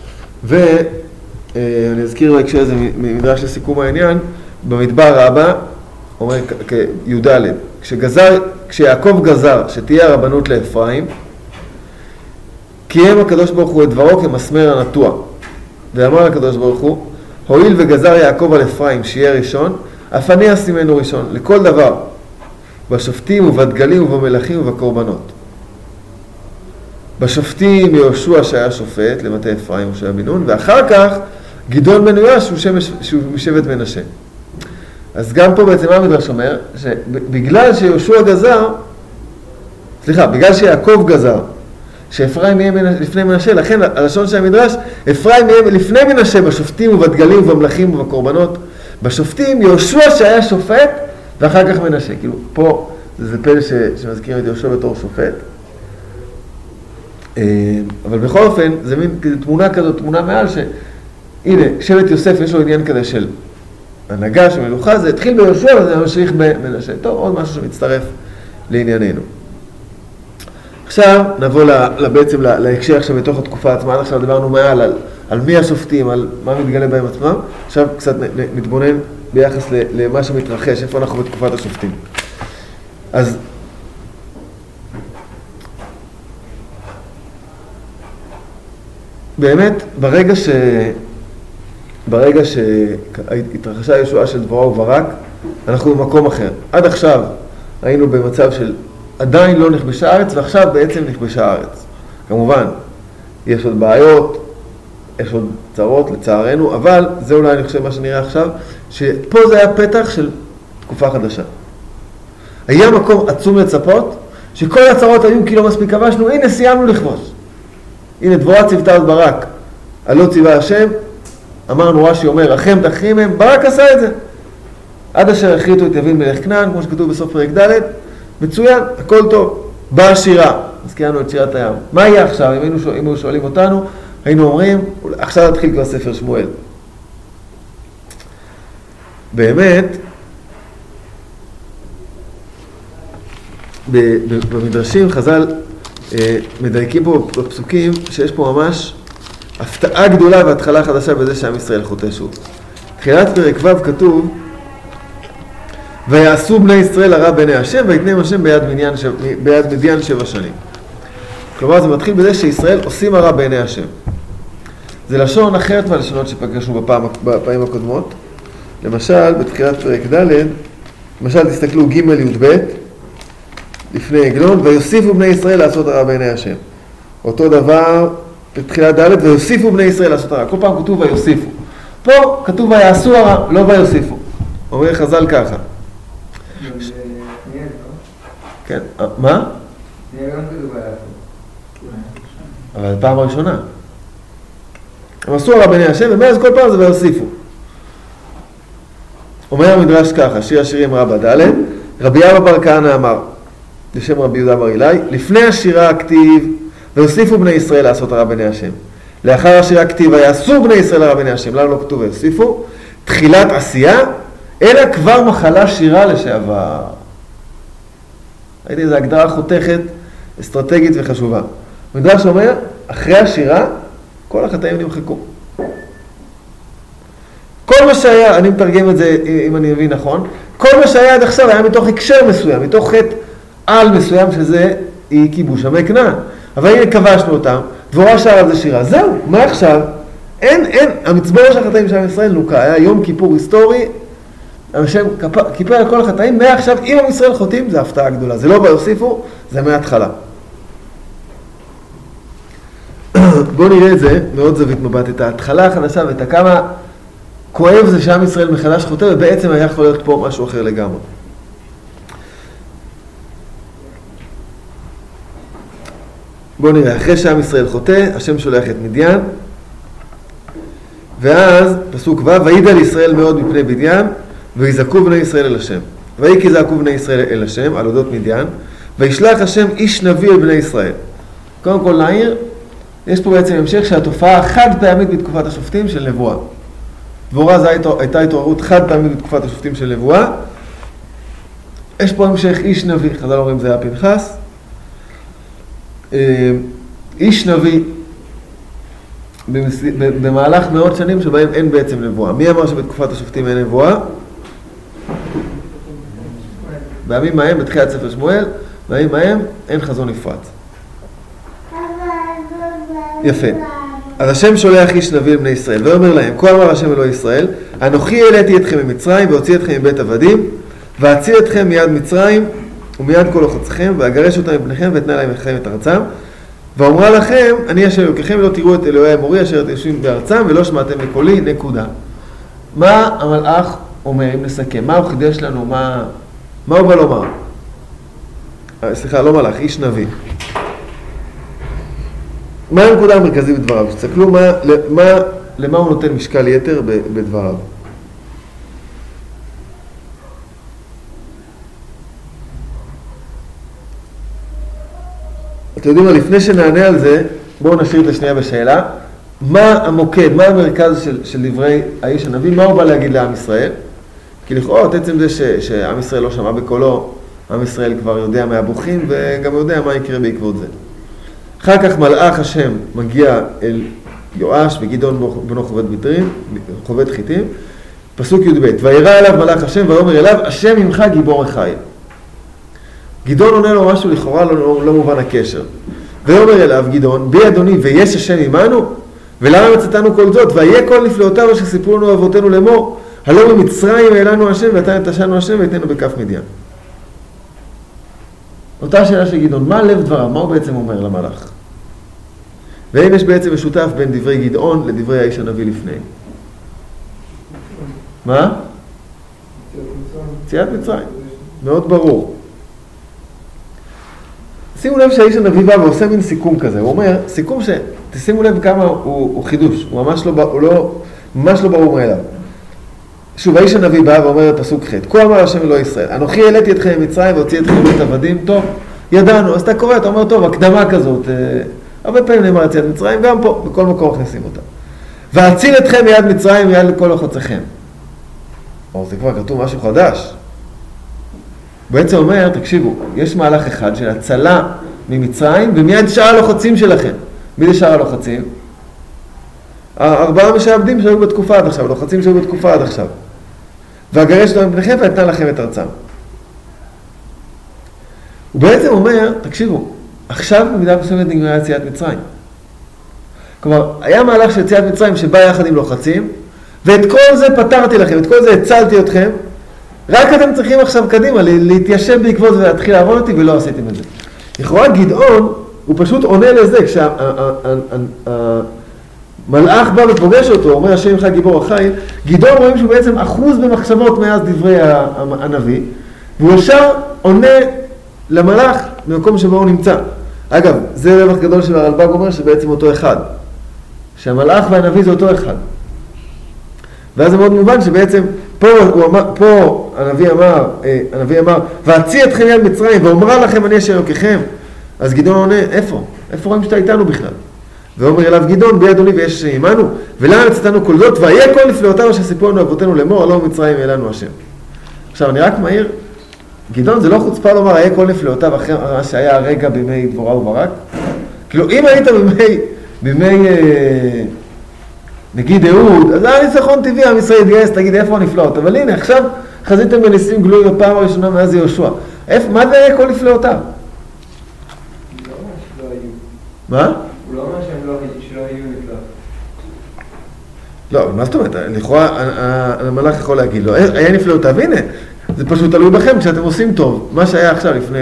ואני אזכיר בהקשר הזה מדרש לסיכום העניין, במדבר רבה, אומר כי"ד, כשיעקב גזר שתהיה הרבנות לאפרים, קיים הקדוש ברוך הוא את דברו כמסמר הנטוע. ואמר הקדוש ברוך הוא, הואיל וגזר יעקב על אפרים שיהיה ראשון, אף אני אשימנו ראשון, לכל דבר, בשופטים ובדגלים ובמלכים ובקורבנות. בשופטים יהושע שהיה שופט, למטה אפרים משה בן נון, ואחר כך גדעון בן יואש שהוא משבט מנשה. אז גם פה בעצם המדרש אומר, שבגלל שיהושע גזר, בגלל שיעקב גזר, שאפרים יהיה לפני מנשה, לכן הלשון של המדרש, אפרים יהיה לפני מנשה בשופטים ובדגלים ובמלכים ובקורבנות. בשופטים יהושע שהיה שופט, ואחר כך מנשה. כאילו, פה זה פלא שמזכירים את יהושע בתור שופט. אבל בכל אופן, זה מין תמונה כזאת, תמונה מעל הנה, שבט יוסף יש לו עניין כזה של הנהגה, של מלוכה, זה התחיל ביהושע וזה ממשיך במנשה. טוב, עוד משהו שמצטרף לענייננו. עכשיו נבוא בעצם להקשר עכשיו בתוך התקופה עצמה. עד עכשיו דיברנו מעל על מי השופטים, על מה מתגלה בהם עצמם. עכשיו קצת נתבונן ביחס למה שמתרחש, איפה אנחנו בתקופת השופטים. אז באמת, ברגע שהתרחשה הישועה של דבורה וברק, אנחנו במקום אחר. עד עכשיו היינו במצב של עדיין לא נכבשה הארץ, ועכשיו בעצם נכבשה הארץ. כמובן, יש עוד בעיות, יש עוד צרות לצערנו, אבל זה אולי אני חושב מה שנראה עכשיו, שפה זה היה פתח של תקופה חדשה. היה מקום עצום לצפות, שכל הצרות היו כי לא מספיק כבשנו, הנה סיימנו לכבוש. הנה דבורה ציוותה את ברק, הלא ציווה השם, אמרנו רש"י אומר, רחם תחרים הם, ברק עשה את זה. עד אשר החריטו את יבין מלך כנען, כמו שכתוב בסוף פרק ד', מצוין, הכל טוב. באה שירה, הזכרנו את שירת הים. מה יהיה עכשיו? אם היו שואלים אותנו, היינו אומרים, עכשיו נתחיל כבר ספר שמואל. באמת, במדרשים חז"ל מדייקים פה בפסוקים שיש פה ממש הפתעה גדולה והתחלה חדשה בזה שעם ישראל חוטא שוב. תחילת פרק ו' כתוב, ויעשו בני ישראל הרע בעיני השם ויתנם השם ביד מדיין 7 שנים. כלומר זה מתחיל בזה שישראל עושים הרע בעיני השם. זה לשון אחרת מהלשונות שפגשנו בפעמים הקודמות. למשל בתחילת פרק ד', למשל תסתכלו ג' י"ב לפני עגלון, ויוסיפו בני ישראל לעשות הרע בעיני השם. אותו דבר בתחילת ד', ויוסיפו בני ישראל לעשות הרע. כל פעם כתוב ויוסיפו. פה כתוב ויעשו הרע, לא ויוסיפו. אומר חז"ל ככה. כן, מה? אבל פעם הראשונה. הם עשו הרע בעיני השם, ומאז כל פעם זה ויוסיפו. אומר המדרש ככה, שיר השירים רבה ד', רבי אבא בר כהנא אמר, לשם רבי יהודה בר אילאי, לפני השירה הכתיב, ויוסיפו בני ישראל לעשות הרע בעיני השם. לאחר השירה הכתיב, ויעשו בני ישראל הרע בעיני השם. למה לא כתוב ויוסיפו? תחילת עשייה, אלא כבר מחלה שירה לשעבר. ראיתי, זו הגדרה חותכת, אסטרטגית וחשובה. המדרש אומר, אחרי השירה, כל החטאים נמחקו. כל מה שהיה, אני מתרגם את זה אם אני מבין נכון, כל מה שהיה עד עכשיו היה מתוך הקשר מסוים, מתוך חטא על מסוים שזה כיבוש עמי כנען. אבל הנה כבשנו אותם, דבורה שר על זה שירה. זהו, מה עכשיו? אין, המצבור של החטאים של עם ישראל נוקה, היה יום כיפור היסטורי, השם כיפר על כל החטאים, מעכשיו אם עם ישראל חוטאים זה הפתעה גדולה, זה לא ביוסיפו, זה מההתחלה. בואו נראה את זה, מאוד זווית מבט, את ההתחלה החדשה ואת הכמה כואב זה שעם ישראל מחדש חוטא, ובעצם היה יכול להיות פה משהו אחר לגמרי. בואו נראה, אחרי שעם ישראל חוטא, השם שולח את מדיין, ואז פסוק ו', וידע ישראל מאוד מפני מדיין, ויזעקו בני ישראל אל השם. ויהי כי זעקו בני ישראל אל השם, על אודות מדיין, וישלח השם איש נביא אל בני ישראל. קודם כל נעיר, יש פה בעצם המשך שהתופעה חד פעמית בתקופת השופטים של נבואה. דבורה זו הייתה התעוררות חד פעמית בתקופת השופטים של נבואה. יש פה המשך איש נביא, חז"ל אומרים זה היה פנחס. איש נביא במהלך מאות שנים שבהם אין בעצם נבואה. מי אמר שבתקופת השופטים אין נבואה? בימים ההם, בתחילת ספר שמואל, בימים ההם אין חזון נפרץ. יפה. אז השם שולח איש נביא לבני ישראל, ואומר להם, כה אמר השם אלוהי ישראל, אנוכי העליתי אתכם ממצרים, והוציא אתכם מבית עבדים, ואציל אתכם מיד מצרים, ומיד כל לוחצכם, ואגרש אותם מפניכם, ואתנה להם לכם את ארצם. ואומרה לכם, אני אשר אלוקיכם, ולא תראו את אלוהי אמורי, אשר אתם יושבים בארצם, ולא שמעתם לקולי, נקודה. מה המלאך אומר, אם נסכם? מה הוא חידש לנו? מה הוא בא לומר? סליחה, לא מלאך, איש נביא. מה הנקודה המרכזית בדבריו? תסתכלו למה הוא נותן משקל יתר בדבריו. אתם יודעים מה, לפני שנענה על זה, בואו נשאיר את השנייה בשאלה. מה המוקד, מה המרכז של דברי האיש הנביא? מה הוא בא להגיד לעם ישראל? כי לכאורה, עצם זה שעם ישראל לא שמע בקולו, עם ישראל כבר יודע מהבוכים וגם יודע מה יקרה בעקבות זה. אחר כך מלאך השם מגיע אל יואש וגדעון בנו חובט חיטים, פסוק י"ב, וירא אליו מלאך השם ויאמר אליו, השם ממך גיבור החיל. גדעון עונה לו משהו לכאורה לא מובן הקשר. ויאמר אליו גדעון, בי אדוני ויש השם עמנו? ולמה מצאתנו כל זאת? והיה כל נפלאותיו אשר סיפרו לנו אבותינו לאמור, הלא במצרים העלנו השם ועתה נטשנו השם ויתנו בכף מדיין. אותה שאלה של גדעון, מה לב דבריו? מה הוא בעצם אומר למלאך? ואם יש בעצם משותף בין דברי גדעון לדברי האיש הנביא לפני? מה? יציאת מצרים. מאוד ברור. שימו לב שהאיש הנביא בא ועושה מין סיכום כזה. הוא אומר, סיכום תשימו לב כמה הוא חידוש, הוא ממש לא ברור מאליו. שוב, האיש הנביא בא ואומר פסוק ח' כה אמר השם אלוהי ישראל, אנוכי העליתי אתכם ממצרים והוציא אתכם מבית עבדים, טוב, ידענו, אז אתה קורא, אתה אומר, טוב, הקדמה כזאת, הרבה פעמים נאמר יציאת מצרים, גם פה, בכל מקום מכניסים אותה. ואציל אתכם מיד מצרים מיד לכל לחוציכם. או זה כבר כתוב משהו חדש. בעצם אומר, תקשיבו, יש מהלך אחד של הצלה ממצרים ומיד שאר הלוחצים שלכם. מי זה שאר הלוחצים? 4 משעבדים שהיו בתקופה עד עכשיו, לוחצים שהיו בתקופה עד עכשיו. והגרש אותם מפניכם ונתנה לכם את ארצם. הוא בעצם אומר, תקשיבו, עכשיו במידה מסוימת נגמרה יציאת מצרים. כלומר, היה מהלך של יציאת מצרים שבא יחד עם לוחצים, ואת כל זה פתרתי לכם, את כל זה הצלתי אתכם, רק אתם צריכים עכשיו קדימה להתיישב בעקבות ולהתחיל לעבוד אותי, ולא עשיתם את זה. לכאורה גדעון, הוא פשוט עונה לזה, כשהמלאך בא ופוגש אותו, אומר השם ממך גיבור החיל, גדעון רואים שהוא בעצם אחוז במחשבות מאז דברי הנביא, והוא ישר עונה למלאך במקום שבו הוא נמצא. אגב, זה רווח גדול של הרלב"ג אומר שבעצם אותו אחד. שהמלאך והנביא זה אותו אחד. ואז זה מאוד מובן שבעצם פה הנביא אמר, ואציא אתכם יד מצרים, ואומרה לכם אני אשר אלוקיכם. אז גדעון עונה, איפה? איפה רואים שאתה איתנו בכלל? ואומר אליו גדעון, בי אדוני ויש עמנו, ולמה יצאתנו כל זאת, והיה כל נפלאותיו אשר סיפרו לנו אבותינו לאמור, הלא מצרים אלינו השם. עכשיו אני רק מעיר, גדעון זה לא חוצפה לומר, היה כל נפלאותיו אחרי מה שהיה הרגע בימי דבורה וברק. כאילו אם היית בימי נגיד אהוד, אז היה ניצחון טבעי, עם ישראל התגייס, תגיד איפה הנפלאות. אבל הנה, עכשיו חזיתם בניסים גלויים בפעם הראשונה מאז יהושע. מה זה היה כל נפלאותיו? הוא לא אומר שלא היו. מה? הוא לא אומר שלא היו נפלאות. לא, מה זאת אומרת? לכאורה המלאך יכול להגיד לו, היה נפלאותיו, הנה, זה פשוט תלוי בכם כשאתם עושים טוב. מה שהיה עכשיו לפני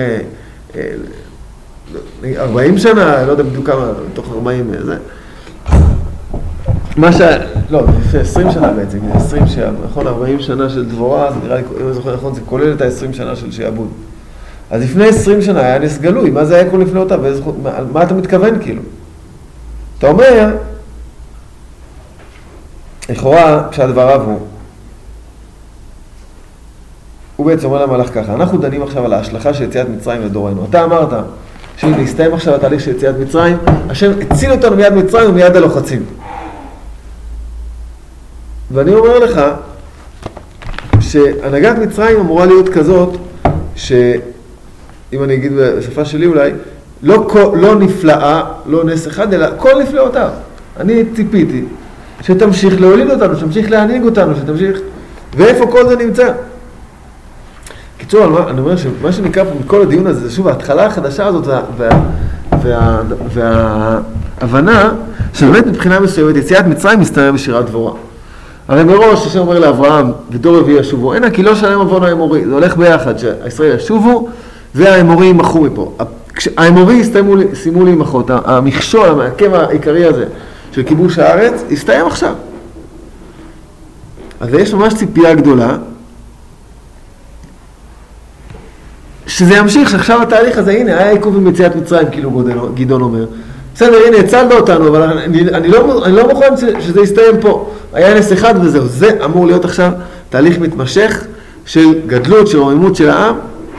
40 שנה, לא יודע בדיוק כמה, תוך 40 זה. לא, לפני 20 שנה בעצם, 20 שנה, נכון, 40 שנה של דבורה, זה נראה לי, אם אני זוכר נכון, זה כולל את ה-20 שנה של שעבוד. אז לפני 20 שנה היה נס גלוי, מה זה היה כל נפלאותיו? מה אתה מתכוון כאילו? אתה אומר, לכאורה, כשהדבריו הוא בעצם אומר למלאך ככה, אנחנו דנים עכשיו על ההשלכה של יציאת מצרים לדורנו. אתה אמרת שהנה, הסתיים עכשיו התהליך של יציאת מצרים, השם הציל אותנו מיד מצרים ומיד הלוחצים. ואני אומר לך שהנהגת מצרים אמורה להיות כזאת שאם אני אגיד בשפה שלי אולי לא נפלאה, לא נס אחד, אלא כל נפלאותיו. אני ציפיתי שתמשיך להוליד אותנו, שתמשיך להנהיג אותנו, שתמשיך... ואיפה כל זה נמצא? קיצור, אני אומר שמה שנקרא פה מכל הדיון הזה, זה שוב ההתחלה החדשה הזאת וההבנה שבאמת מבחינה מסוימת יציאת מצרים מסתמר בשירת דבורה. הרי מראש, השם אומר לאברהם, ודור רביעי ישובו, הנה כי לא שלם עוון האמורי, זה הולך ביחד, שהישראל ישובו והאמורי ימחו מפה. האמורי סיימו להימחות, המכשול, המעכב העיקרי הזה של כיבוש הארץ, הסתיים עכשיו. אז יש ממש ציפייה גדולה, שזה ימשיך, שעכשיו התהליך הזה, הנה, היה עיכוב עם יציאת מצרים, כאילו גדעון אומר. בסדר, הנה, הצלת אותנו, אבל אני לא מוכן שזה יסתיים פה. היה נס אחד וזהו. זה אמור להיות עכשיו תהליך מתמשך של גדלות, של רוממות של העם,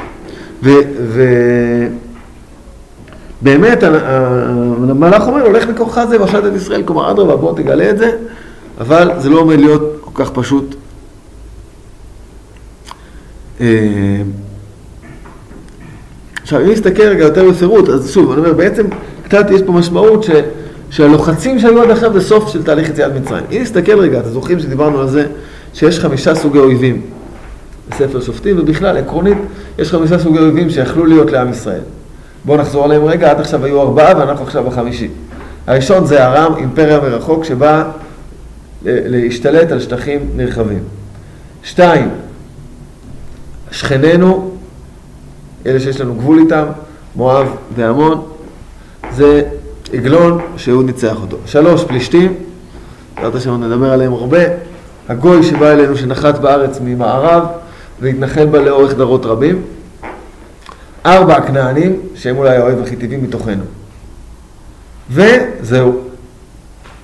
ובאמת, המלאך אומר, הולך לכוחך זה והושעת את ישראל, כלומר, אדרבה, בוא תגלה את זה, אבל זה לא עומד להיות כל כך פשוט. עכשיו, אם נסתכל רגע יותר בפירוט, אז שוב, אני אומר, בעצם קצת יש פה משמעות שהלוחצים שהיו עד עכשיו זה סוף של תהליך יציאת מצרים. אם נסתכל רגע, אתם זוכרים שדיברנו על זה, שיש 5 סוגי אויבים בספר שופטים, ובכלל, עקרונית, יש 5 סוגי אויבים שיכלו להיות לעם ישראל. בואו נחזור עליהם רגע, עד עכשיו היו 4 ואנחנו עכשיו ב5. הראשון זה ארם, אימפריה מרחוק, שבא להשתלט על שטחים נרחבים. 2, שכנינו, אלה שיש לנו גבול איתם, מואב ועמון, זה עגלון שהוא ניצח אותו. 3, פלישתים, זאת השם נדבר עליהם הרבה, הגוי שבא אלינו שנחת בארץ ממערב והתנחל בה לאורך דורות רבים. 4, הכנענים, שהם אולי האויב הכי טבעי מתוכנו. וזהו,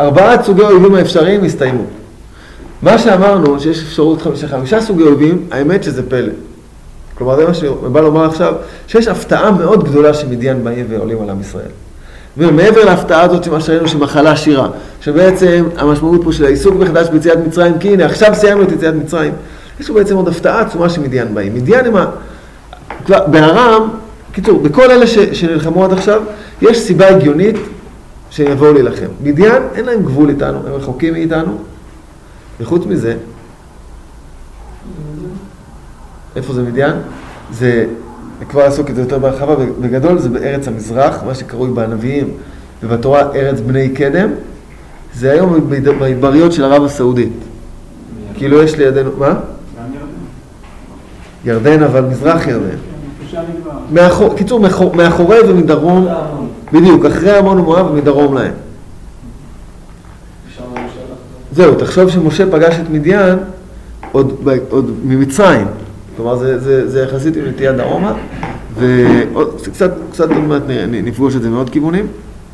4 סוגי אויבים האפשריים הסתיימו. מה שאמרנו, שיש אפשרות של 5 סוגי אויבים, האמת שזה פלא. כלומר, זה מה שבא לומר עכשיו, שיש הפתעה מאוד גדולה שמדיין באים ועולים על עם ישראל. ומעבר להפתעה הזאת שמה שראינו שמחלה שירה, שבעצם המשמעות פה של העיסוק מחדש ביציאת מצרים, כי הנה, עכשיו סיימנו את יציאת מצרים, יש לו בעצם עוד הפתעה עצומה שמדיין באים. מדיין הם בארם, קיצור, בכל אלה שנלחמו עד עכשיו, יש סיבה הגיונית שהם יבואו להילחם. מדיין, אין להם גבול איתנו, הם רחוקים מאיתנו, וחוץ מזה, איפה זה מדיין? זה, כבר לעסוק את זה יותר בהרחבה, בגדול זה בארץ המזרח, מה שקרוי בנביאים ובתורה ארץ בני קדם, זה היום בהדבריות של ערב הסעודית. כאילו יש לידינו, מה? גם ירדן, אבל מזרח ירדן. קיצור, מאחורי ומדרום, בדיוק, אחרי עמון ומואב ומדרום להם. זהו, תחשוב שמשה פגש את מדיין עוד ממצרים. כלומר, זה יחסית עם נטייה דרומה, וקצת עוד מעט נפגוש את זה מאוד כיוונים.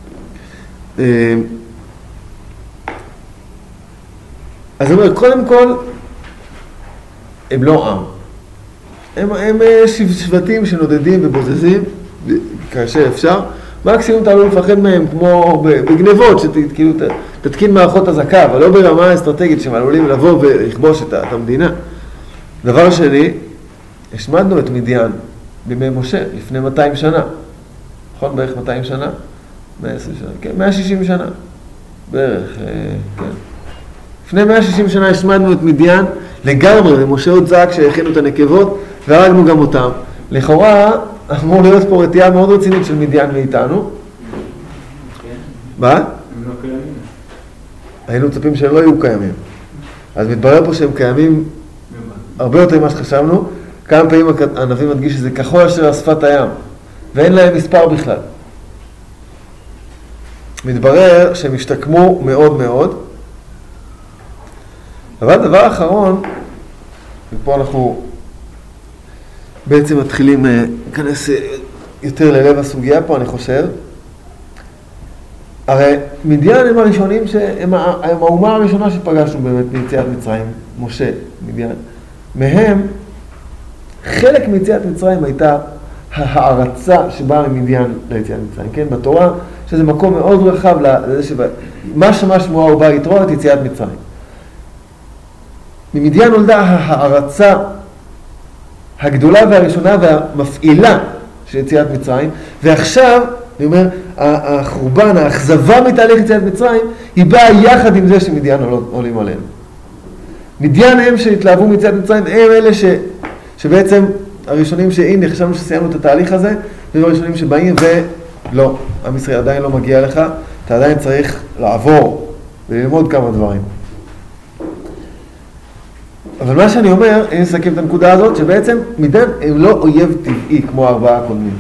אז אני אומר, קודם כל, הם לא עם. הם שבטים שנודדים ובוזזים, כאשר אפשר. מקסימום תעלו לפחד מהם כמו בגנבות, שכאילו תתקין מערכות הזקה, אבל לא ברמה אסטרטגית שהם עלולים לבוא ולכבוש את המדינה. דבר שני, השמדנו את מדיין בימי משה לפני 200 שנה. נכון? בערך 200 שנה? 120 שנה, כן, 160 שנה. בערך, כן. לפני 160 שנה השמדנו את מדיין לגמרי, ומשה עוד זעק שהכינו את הנקבות, והרגנו גם אותם. לכאורה, אמור להיות פה רתיעה מאוד רצינית של מדיין מאיתנו. מה? הם לא קיימים. היינו מצפים שהם לא יהיו קיימים. אז מתברר פה שהם קיימים הרבה יותר ממה שחשבנו. כמה פעמים הנביא מדגיש שזה כחול אשר על שפת הים, ואין להם מספר בכלל. מתברר שהם השתקמו מאוד מאוד. אבל דבר אחרון, ופה אנחנו בעצם מתחילים להיכנס יותר ללב הסוגיה פה, אני חושב. הרי מדיין הם הראשונים, הם האומה הראשונה שפגשנו באמת ביציאת מצרים, משה, מדיין. מהם, חלק מיציאת מצרים הייתה הערצה שבאה ממדיין ליציאת מצרים, כן? בתורה, שזה מקום מאוד רחב לזה מה שמועה הוא בא לתרוא את יציאת מצרים. ממדיין נולדה הערצה הגדולה והראשונה והמפעילה של יציאת מצרים, ועכשיו, אני אומר, החורבן, האכזבה מתהליך יציאת מצרים, היא באה יחד עם זה שמדיין עולים עליהם. מדיין הם שהתלהבו מיציאת מצרים, הם אלה שבעצם הראשונים שהנה, חשבנו שסיימנו את התהליך הזה, והם הראשונים שבאים ולא, עם ישראל עדיין לא מגיע לך, אתה עדיין צריך לעבור וללמוד כמה דברים. אבל מה שאני אומר, אני אסכם את הנקודה הזאת, שבעצם מדיין הם לא אויב טבעי כמו 4 הקודמים.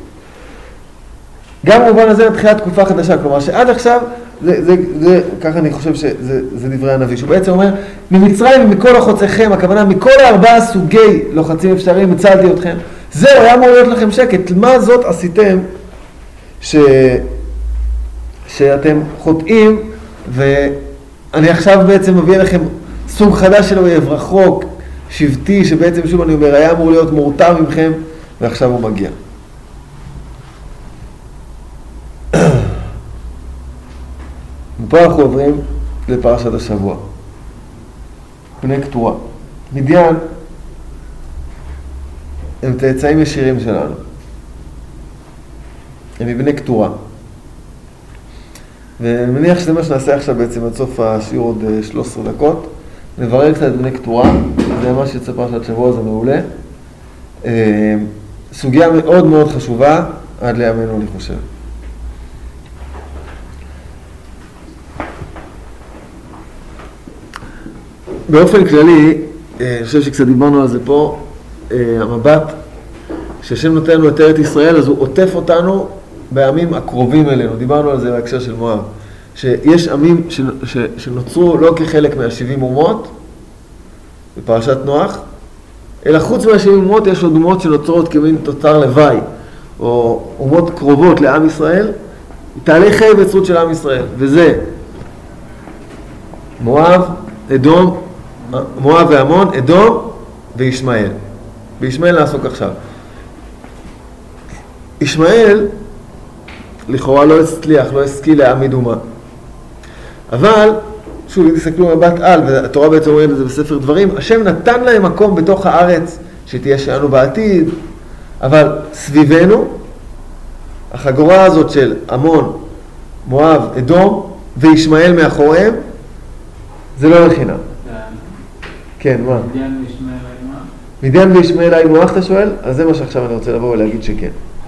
גם במובן הזה מתחילה תקופה חדשה, כלומר שעד עכשיו, ככה אני חושב שזה דברי הנביא, שהוא בעצם אומר, ממצרים ומכל לוחציכם, הכוונה מכל 4 סוגי לוחצים אפשריים, הצלתי אתכם, זהו, היה אמור להיות לכם שקט, מה זאת עשיתם שאתם חוטאים, ואני עכשיו בעצם מביא לכם סוג חדש של אויב רחוק, שבטי, שבעצם שוב אני אומר, היה אמור להיות מורתע ממכם, ועכשיו הוא מגיע. ופה אנחנו עוברים לפרשת השבוע. בני קטורה. מדיין הם צאצאים ישירים שלנו. הם מבני קטורה. ואני מניח שזה מה שנעשה עכשיו בעצם עד סוף השיעור עוד 13 דקות. נברר קצת את בני קטורה, זה מה שיוצא פרשת השבוע, זה מעולה. סוגיה מאוד מאוד חשובה עד לימינו, אני חושב. באופן כללי, אני חושב שקצת דיברנו על זה פה, המבט שהשם נותן לנו את ארץ ישראל, אז הוא עוטף אותנו בימים הקרובים אלינו. דיברנו על זה בהקשר של מואב. שיש עמים שנוצרו לא כחלק מה-70 אומות, בפרשת נוח, אלא חוץ מה-70 אומות יש עוד אומות שנוצרות כמין תוצר לוואי, או אומות קרובות לעם ישראל, תהליכי היווצרות של עם ישראל, וזה מואב, אדום, מואב ועמון, אדום וישמעאל. בישמעאל נעסוק עכשיו. ישמעאל לכאורה לא הצליח, לא השכיל להעמיד אומה. אבל, שוב, אם תסתכלו מבט על, והתורה בעצם אומרת את זה בספר דברים, השם נתן להם מקום בתוך הארץ שתהיה שלנו בעתיד, אבל סביבנו, החגורה הזאת של עמון, מואב, אדום וישמעאל מאחוריהם, זה לא לחינם. כן, מה? מדיין וישמעאל היינו אח? מדיין וישמעאל היינו אח, אתה שואל? אז זה מה שעכשיו אני רוצה לבוא ולהגיד שכן.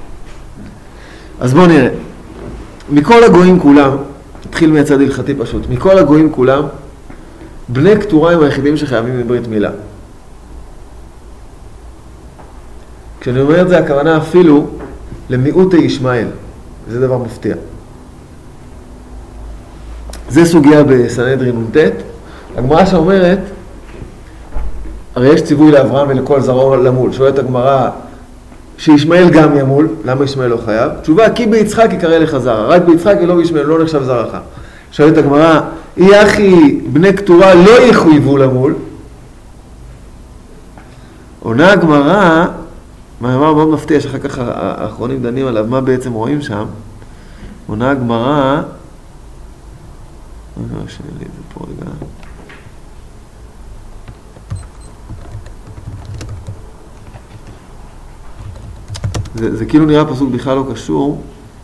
אז בואו נראה. מכל הגויים כולם, נתחיל מהצד הלכתי פשוט, מכל הגויים כולם, בני קטורה הם היחידים שחייבים בברית מילה. כשאני אומר את זה, הכוונה אפילו למיעוטי ישמעאל. וזה דבר מפתיע. זה סוגיה בסנהדרין נ"ט. הגמרא שאומרת, הרי יש ציווי לאברהם ולכל זרעו למול. שואלת הגמרא, שישמעאל גם ימול, למה ישמעאל לא חייב? תשובה, כי ביצחק יקרא לך זרע, רק ביצחק ולא בישמעאל, לא נחשב זרעך. שואלת הגמרא, אי אחי בני קטורה לא יחויבו למול? עונה הגמרא, מאמר מאוד מפתיע, שאחר כך האחרונים דנים עליו, מה בעצם רואים שם? עונה הגמרא, זה כאילו נראה פסוק בכלל לא קשור.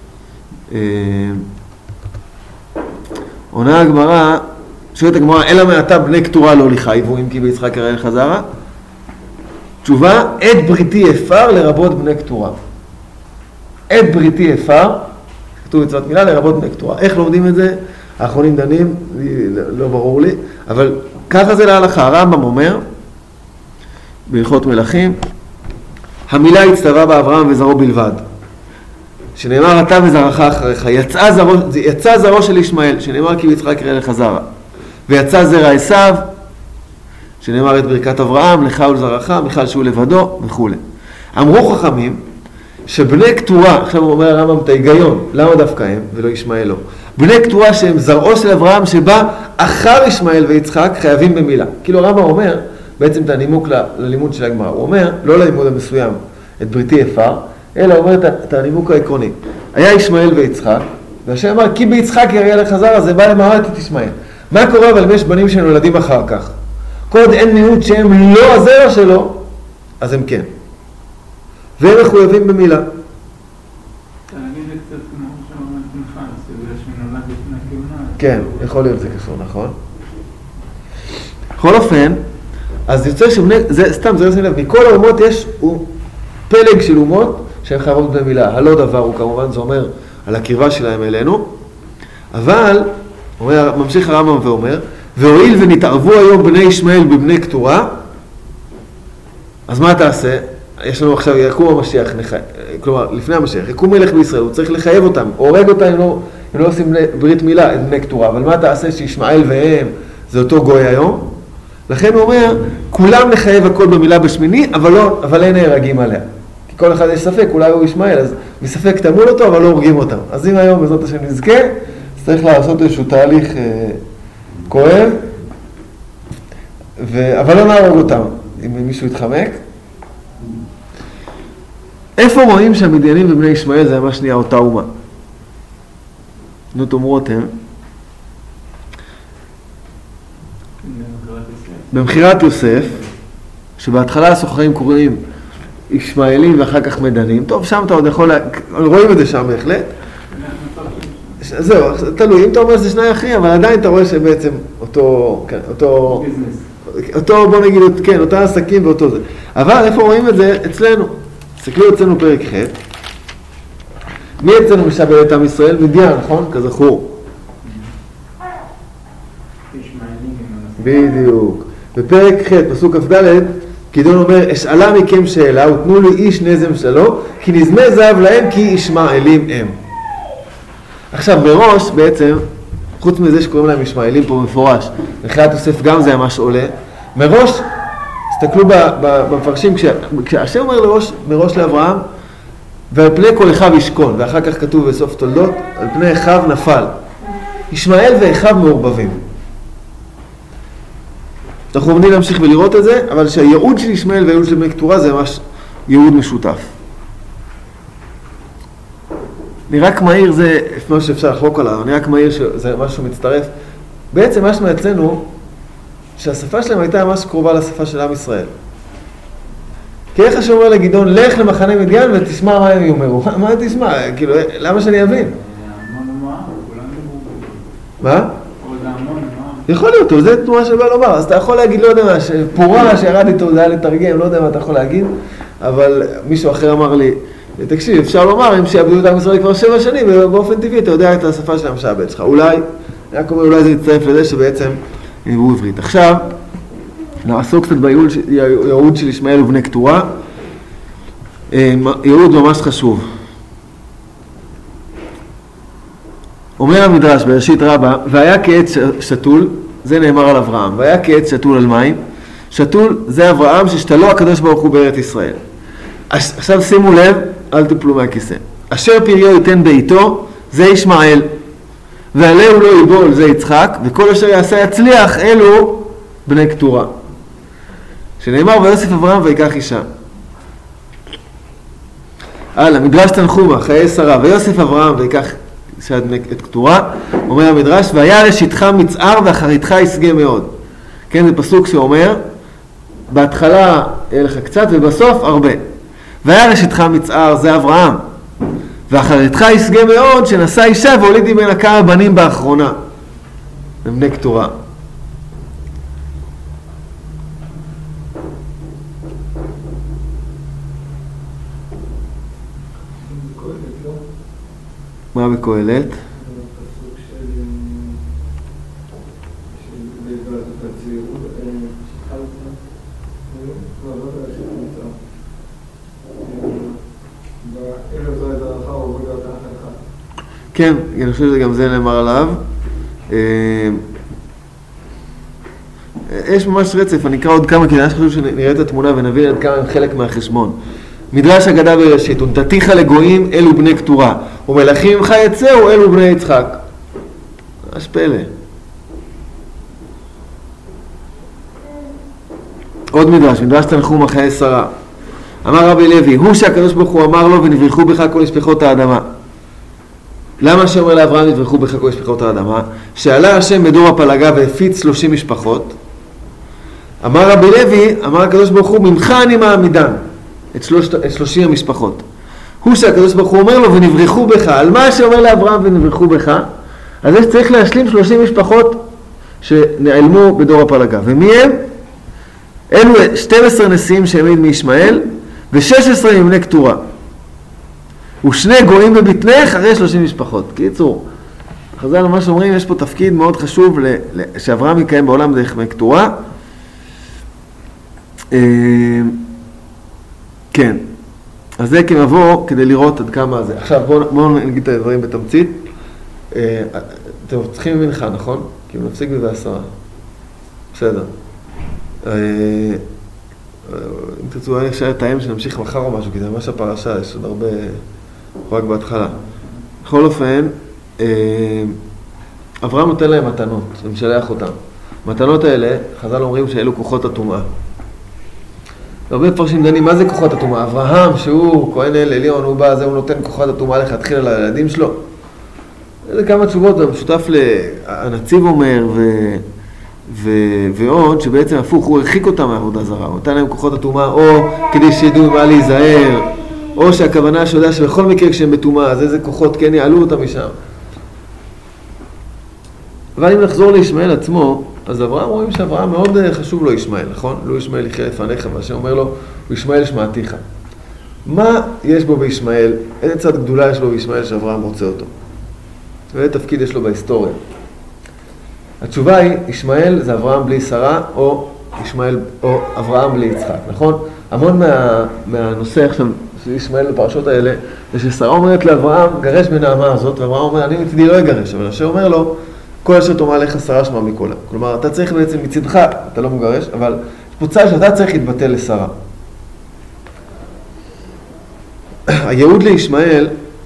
עונה הגמרא, שואלת הגמרא, אלא מעתה בני קטורה לא לחייבו, אם כי ביצחק יקרא לך זרע? תשובה, את בריתי אפר לרבות בני קטורה. את בריתי אפר, כתוב מצוות מילה, לרבות בני קטורה. איך לומדים את זה? האחרונים דנים, לא ברור לי, אבל ככה זה להלכה. הרמב"ם אומר, בהלכות מלכים, המילה הצטווה באברהם וזרעו בלבד. שנאמר אתה וזרעך אחריך. יצא זרעו של ישמעאל, שנאמר כי ביצחק יקרא לך זרע. ויצא זרע עשיו, שנאמר את ברכת אברהם, לך ולזרעך, מיכל שהוא לבדו וכו'. אמרו חכמים, שבני קטורה, עכשיו הוא אומר הרמב"ם את ההיגיון, למה דווקא הם ולא ישמעאל לא? בני קטורה שהם זרעו של אברהם שבא אחר ישמעאל ויצחק חייבים במילה. כאילו הרמב"ם אומר, בעצם את הנימוק ללימוד של הגמרא, הוא אומר, לא ללימוד המסוים, את בריתי אפר, אלא הוא אומר את הנימוק העקרוני. היה ישמעאל ויצחק, והשם אמר, כי ביצחק יראה לך זרע, זה בא למעט את ישמעאל. מה קורה אבל אם יש בנים שנולדים אחר כך? כל עוד אין מיעוט שהם לא הזרע שלו, אז הם כן. והם מחויבים במילה. תגיד זה קצת כמו שאומר פנחס, בגלל שנולד לפני הכהונה. כן, יכול להיות זה קשור, נכון? בכל אופן, אז יוצא שבני, זה סתם, זה יוצא לב, מכל האומות יש פלג של אומות שהן חייבות במילה. הלא דבר הוא כמובן, זה אומר על הקרבה שלהם אלינו, אבל, ממשיך הרמב"ם ואומר, והואיל ונתערבו היום בני ישמעאל בבני קטורה, אז מה תעשה? יש לנו עכשיו, יקום המשיח, כלומר, לפני המשיח, יקום מלך בישראל, הוא צריך לחייב אותם, הורג אותם אם לא עושים ברית מילה, את בני קטורה, אבל מה תעשה שישמעאל והם, זה אותו גוי היום? לכן הוא אומר, כולם לחייב הכל במילה בשמיני, אבל אין נהרגים עליה. כי כל אחד יש ספק, אולי הוא ישמעאל, אז מספק תמול אותו, אבל לא הורגים אותם. אז אם היום בעזרת השם נזכה, אז צריך לעשות איזשהו תהליך כואב, אבל לא נהרוג אותם, אם מישהו יתחמק. איפה רואים שהמדיינים ובני ישמעאל זה ממש נהיה אותה אומה? נו תאמרו אותם. במחירת יוסף, שבהתחלה הסוחרים קוראים ישמעאלים ואחר כך מדנים. טוב, שם אתה עוד יכול, רואים את זה שם בהחלט. זהו, תלוי, אם אתה אומר שזה שני אחים, אבל עדיין אתה רואה שבעצם אותו, בוא נגיד, כן, אותה עסקים ואותו זה. אבל איפה רואים את זה? אצלנו. תסתכלו אצלנו פרק ח'. מי אצלנו משבע את עם ישראל? מדיין, נכון? כזכור. בדיוק. בפרק ח', פסוק כ"ד, גדעון אומר, אשאלה מכם שאלה ותנו לי איש נזם שלו, כי נזמי זהב להם כי ישמעאלים הם. עכשיו מראש בעצם, חוץ מזה שקוראים להם ישמעאלים פה מפורש, מחיית יוסף גם זה ממש עולה, מראש, תסתכלו במפרשים, כשהשם אומר מראש לאברהם, ועל פני כל אחיו ישכון, ואחר כך כתוב בסוף תולדות, על פני אחיו נפל. ישמעאל ואחיו מעורבבים. אנחנו עומדים להמשיך ולראות את זה, אבל שהייעוד של ישמעאל והייעוד של בני קטורה זה ממש ייעוד משותף. אני רק מהיר זה, לפני שאפשר לחלוק עליו, אני רק מהיר שזה משהו מצטרף. בעצם מה שמעצנו, שהשפה שלהם הייתה ממש קרובה לשפה של עם ישראל. כי איך השם אומר לגדעון, לך למחנה מדיין ותשמע מה הם יאמרו. מה תשמע? כאילו, למה שאני אבין? מה? יכול להיות, זה תנועה שבא לומר, אז אתה יכול להגיד, לא יודע מה, פורה שירד איתו, זה היה לתרגם, לא יודע מה אתה יכול להגיד, אבל מישהו אחר אמר לי, תקשיב, אפשר לומר, הם שיעבדו את עם ישראל כבר 7 שנים, ובאופן טבעי אתה יודע את השפה של המשעבד שלך. אולי, אני רק אומר, אולי זה יצטרף לזה שבעצם הוא עברית. עכשיו, נעסוק קצת בייעוד של ישמעאל ובני קטורה, ייעוד ממש חשוב. אומר המדרש בראשית רבה, והיה כעץ שתול, זה נאמר על אברהם, והיה כעץ שתול על מים, שתול זה אברהם ששתלו הקדוש ברוך הוא בארץ ישראל. עכשיו שימו לב, אל תפלו מהכיסא. אשר פריו ייתן בעיתו, זה ישמעאל, ועליהו לא יבול, זה יצחק, וכל אשר יעשה יצליח, אלו בני קטורה. שנאמר, ויוסף אברהם ויקח אישה. הלאה, מדרש תנחומה, חיי שרה, ויוסף אברהם ויקח אישה את קטורה, אומר המדרש, והיה ראשיתך מצער ואחריתך ישגה מאוד. כן, זה פסוק שאומר, בהתחלה יהיה לך קצת ובסוף הרבה. והיה ראשיתך מצער, זה אברהם. ואחריתך ישגה מאוד, שנשא אישה והוליד ממנה כמה בנים באחרונה. הם בני קטורה. מה בקהלת? כן, אני חושב שגם זה נאמר עליו. יש ממש רצף, אני אקרא עוד כמה, כי אני חושב שנראה את התמונה ונבין עד כמה הם חלק מהחשבון. מדרש אגדה בראשית, ונתתיך לגויים אלו בני קטורה, ומלכים ממך יצאו אלו בני יצחק. ממש פלא. עוד מדרש תנחומה חיי שרה. אמר רבי לוי, הוא שהקדוש ברוך הוא אמר לו ונברכו בך כל משפחות האדמה. למה שאומר לאברהם נברכו בך כל משפחות האדמה? שעלה השם בדור הפלגה והפיץ 30 משפחות. אמר רבי לוי, אמר הקדוש ברוך הוא, ממך אני מעמידן את 30 המשפחות. הוא שהקדוש ברוך הוא אומר לו ונברכו בך. על מה שאומר לאברהם ונברכו בך? אז יש צריך להשלים 30 משפחות שנעלמו בדור הפלגה. ומי הם? אלו 12 נשיאים שהעמיד מישמעאל ו16 מבני קטורה. ושני גויים בבטנך הרי 30 משפחות. קיצור, חז"ל ממש אומרים, יש פה תפקיד מאוד חשוב שאברהם יקיים בעולם דרך בני קטורה. כן. אז זה כמבוא כדי לראות עד כמה זה. עכשיו בואו נגיד את הדברים בתמצית. אתם צריכים ממנחה, נכון? כי הוא נפסיק ב10. בסדר. אם תרצו, אני חושב לתאם שנמשיך מחר או משהו, כי זה ממש הפרשה, יש עוד הרבה רק בהתחלה. בכל אופן, אברהם נותן להם מתנות, הוא משלח אותם. מתנות האלה, חז"ל אומרים שאלו כוחות הטומאה. הרבה פרשים דנים, מה זה כוחות הטומאה? אברהם, שהוא כהן אל עליון, הוא בא, זה הוא נותן כוחות הטומאה לכתחילה לילדים שלו. זה כמה תשובות, זה משותף הנציב אומר, ועוד שבעצם הפוך, הוא הרחיק אותם מהעבודה זרה, הוא נתן להם כוחות הטומאה, או כדי שידעו מה להיזהר, או שהכוונה שיודע שבכל מקרה כשהם בטומאה, אז איזה כוחות כן יעלו אותם משם. אבל אם נחזור לישמעאל עצמו, אז אברהם רואים שאברהם מאוד חשוב לו ישמעאל, נכון? לו ישמעאל יחיה לפניך, והשם אומר לו, וישמעאל שמעתיך. מה יש בו בישמעאל? איזה צד גדולה יש לו בישמעאל שאברהם רוצה אותו? ואיזה תפקיד יש לו בהיסטוריה? התשובה היא, ישמעאל זה אברהם בלי שרה, או אברהם בלי יצחק, נכון? המון מהנושא עכשיו של ישמעאל בפרשות האלה, זה ששרה אומרת לאברהם, גרש בנעמה הזאת, ואברהם אומר, אני מצדי לא אגרש, אבל השם אומר לו, כל אשר תאמר לך שרה שמע מכולה. כלומר, אתה צריך בעצם מצדך, אתה לא מגרש, אבל יש פה צד שאתה צריך להתבטל לשרה. הייעוד לישמעאל,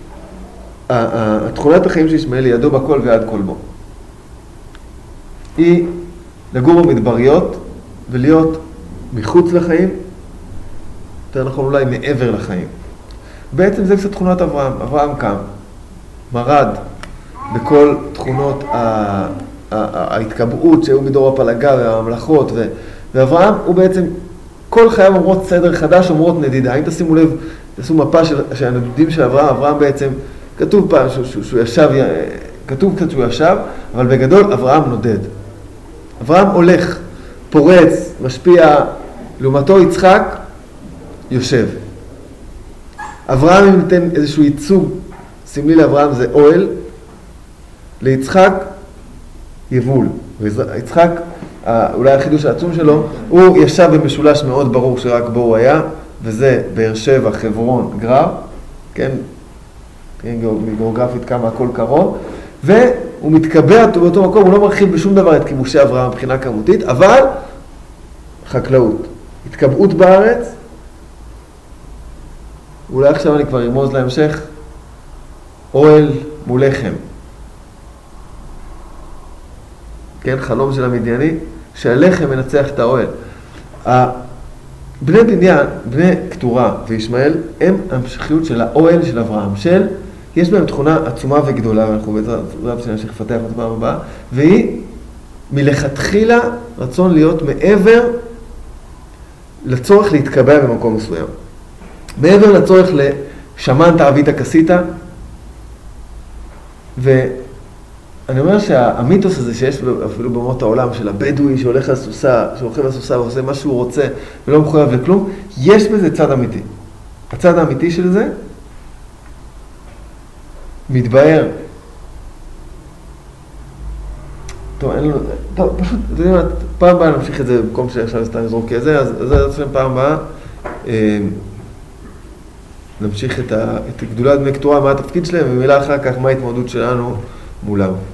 התכונת החיים של ישמעאל היא ידו בכל ויד כל בו. היא לגור במדבריות ולהיות מחוץ לחיים, יותר נכון אולי מעבר לחיים. בעצם זה קצת תכונת אברהם. אברהם קם, מרד בכל תכונות ההתקבעות שהיו בדור הפלגה והממלכות, ואברהם הוא בעצם, כל חייו אומרות סדר חדש, אומרות נדידה. אם תשימו לב, תעשו מפה של הנדידים של אברהם, אברהם בעצם, כתוב פעם שהוא ישב, כתוב קצת שהוא ישב, אבל בגדול אברהם נודד. אברהם הולך, פורץ, משפיע, לעומתו יצחק יושב. אברהם, אם ניתן איזשהו ייצוג סמלי לאברהם, זה אוהל, ליצחק יבול. ויצחק, אולי החידוש העצום שלו, הוא ישב במשולש מאוד ברור שרק בו הוא היה, וזה באר שבע, חברון, גרר, כן, גיאוגרפית כמה הכל קרוב, והוא מתקבע באותו מקום, הוא לא מרחיב בשום דבר את כיבושי אברהם מבחינה כמותית, אבל חקלאות, התקבעות בארץ, אולי עכשיו אני כבר ארמוז להמשך, אוהל מול לחם. כן, חלום של המדייני, שהלחם מנצח את האוהל. בני בניין, בני כתורה וישמעאל, הם המשכיות של האוהל של אברהם, יש בהם תכונה עצומה וגדולה, ואנחנו בעזרת השם נמשיך לפתח אותה פעם הבאה, והיא מלכתחילה רצון להיות מעבר לצורך להתקבע במקום מסוים. מעבר לצורך לשמנת עבית כסית, ואני אומר שהמיתוס הזה שיש אפילו במות העולם של הבדואי שהולך על סוסה, שרוכב על סוסה ועושה מה שהוא רוצה ולא מחויב לכלום, יש בזה צד אמיתי. הצד האמיתי של זה מתבהר. טוב, אין לנו... טוב, פשוט, אתם יודעים מה, פעם הבאה נמשיך את זה במקום שעכשיו סתם נזרוק כזה, אז זה עצמם פעם הבאה. נמשיך את גדולת בני כתורה, מה התפקיד שלהם, ומילה אחר כך מה ההתמודדות שלנו מולם.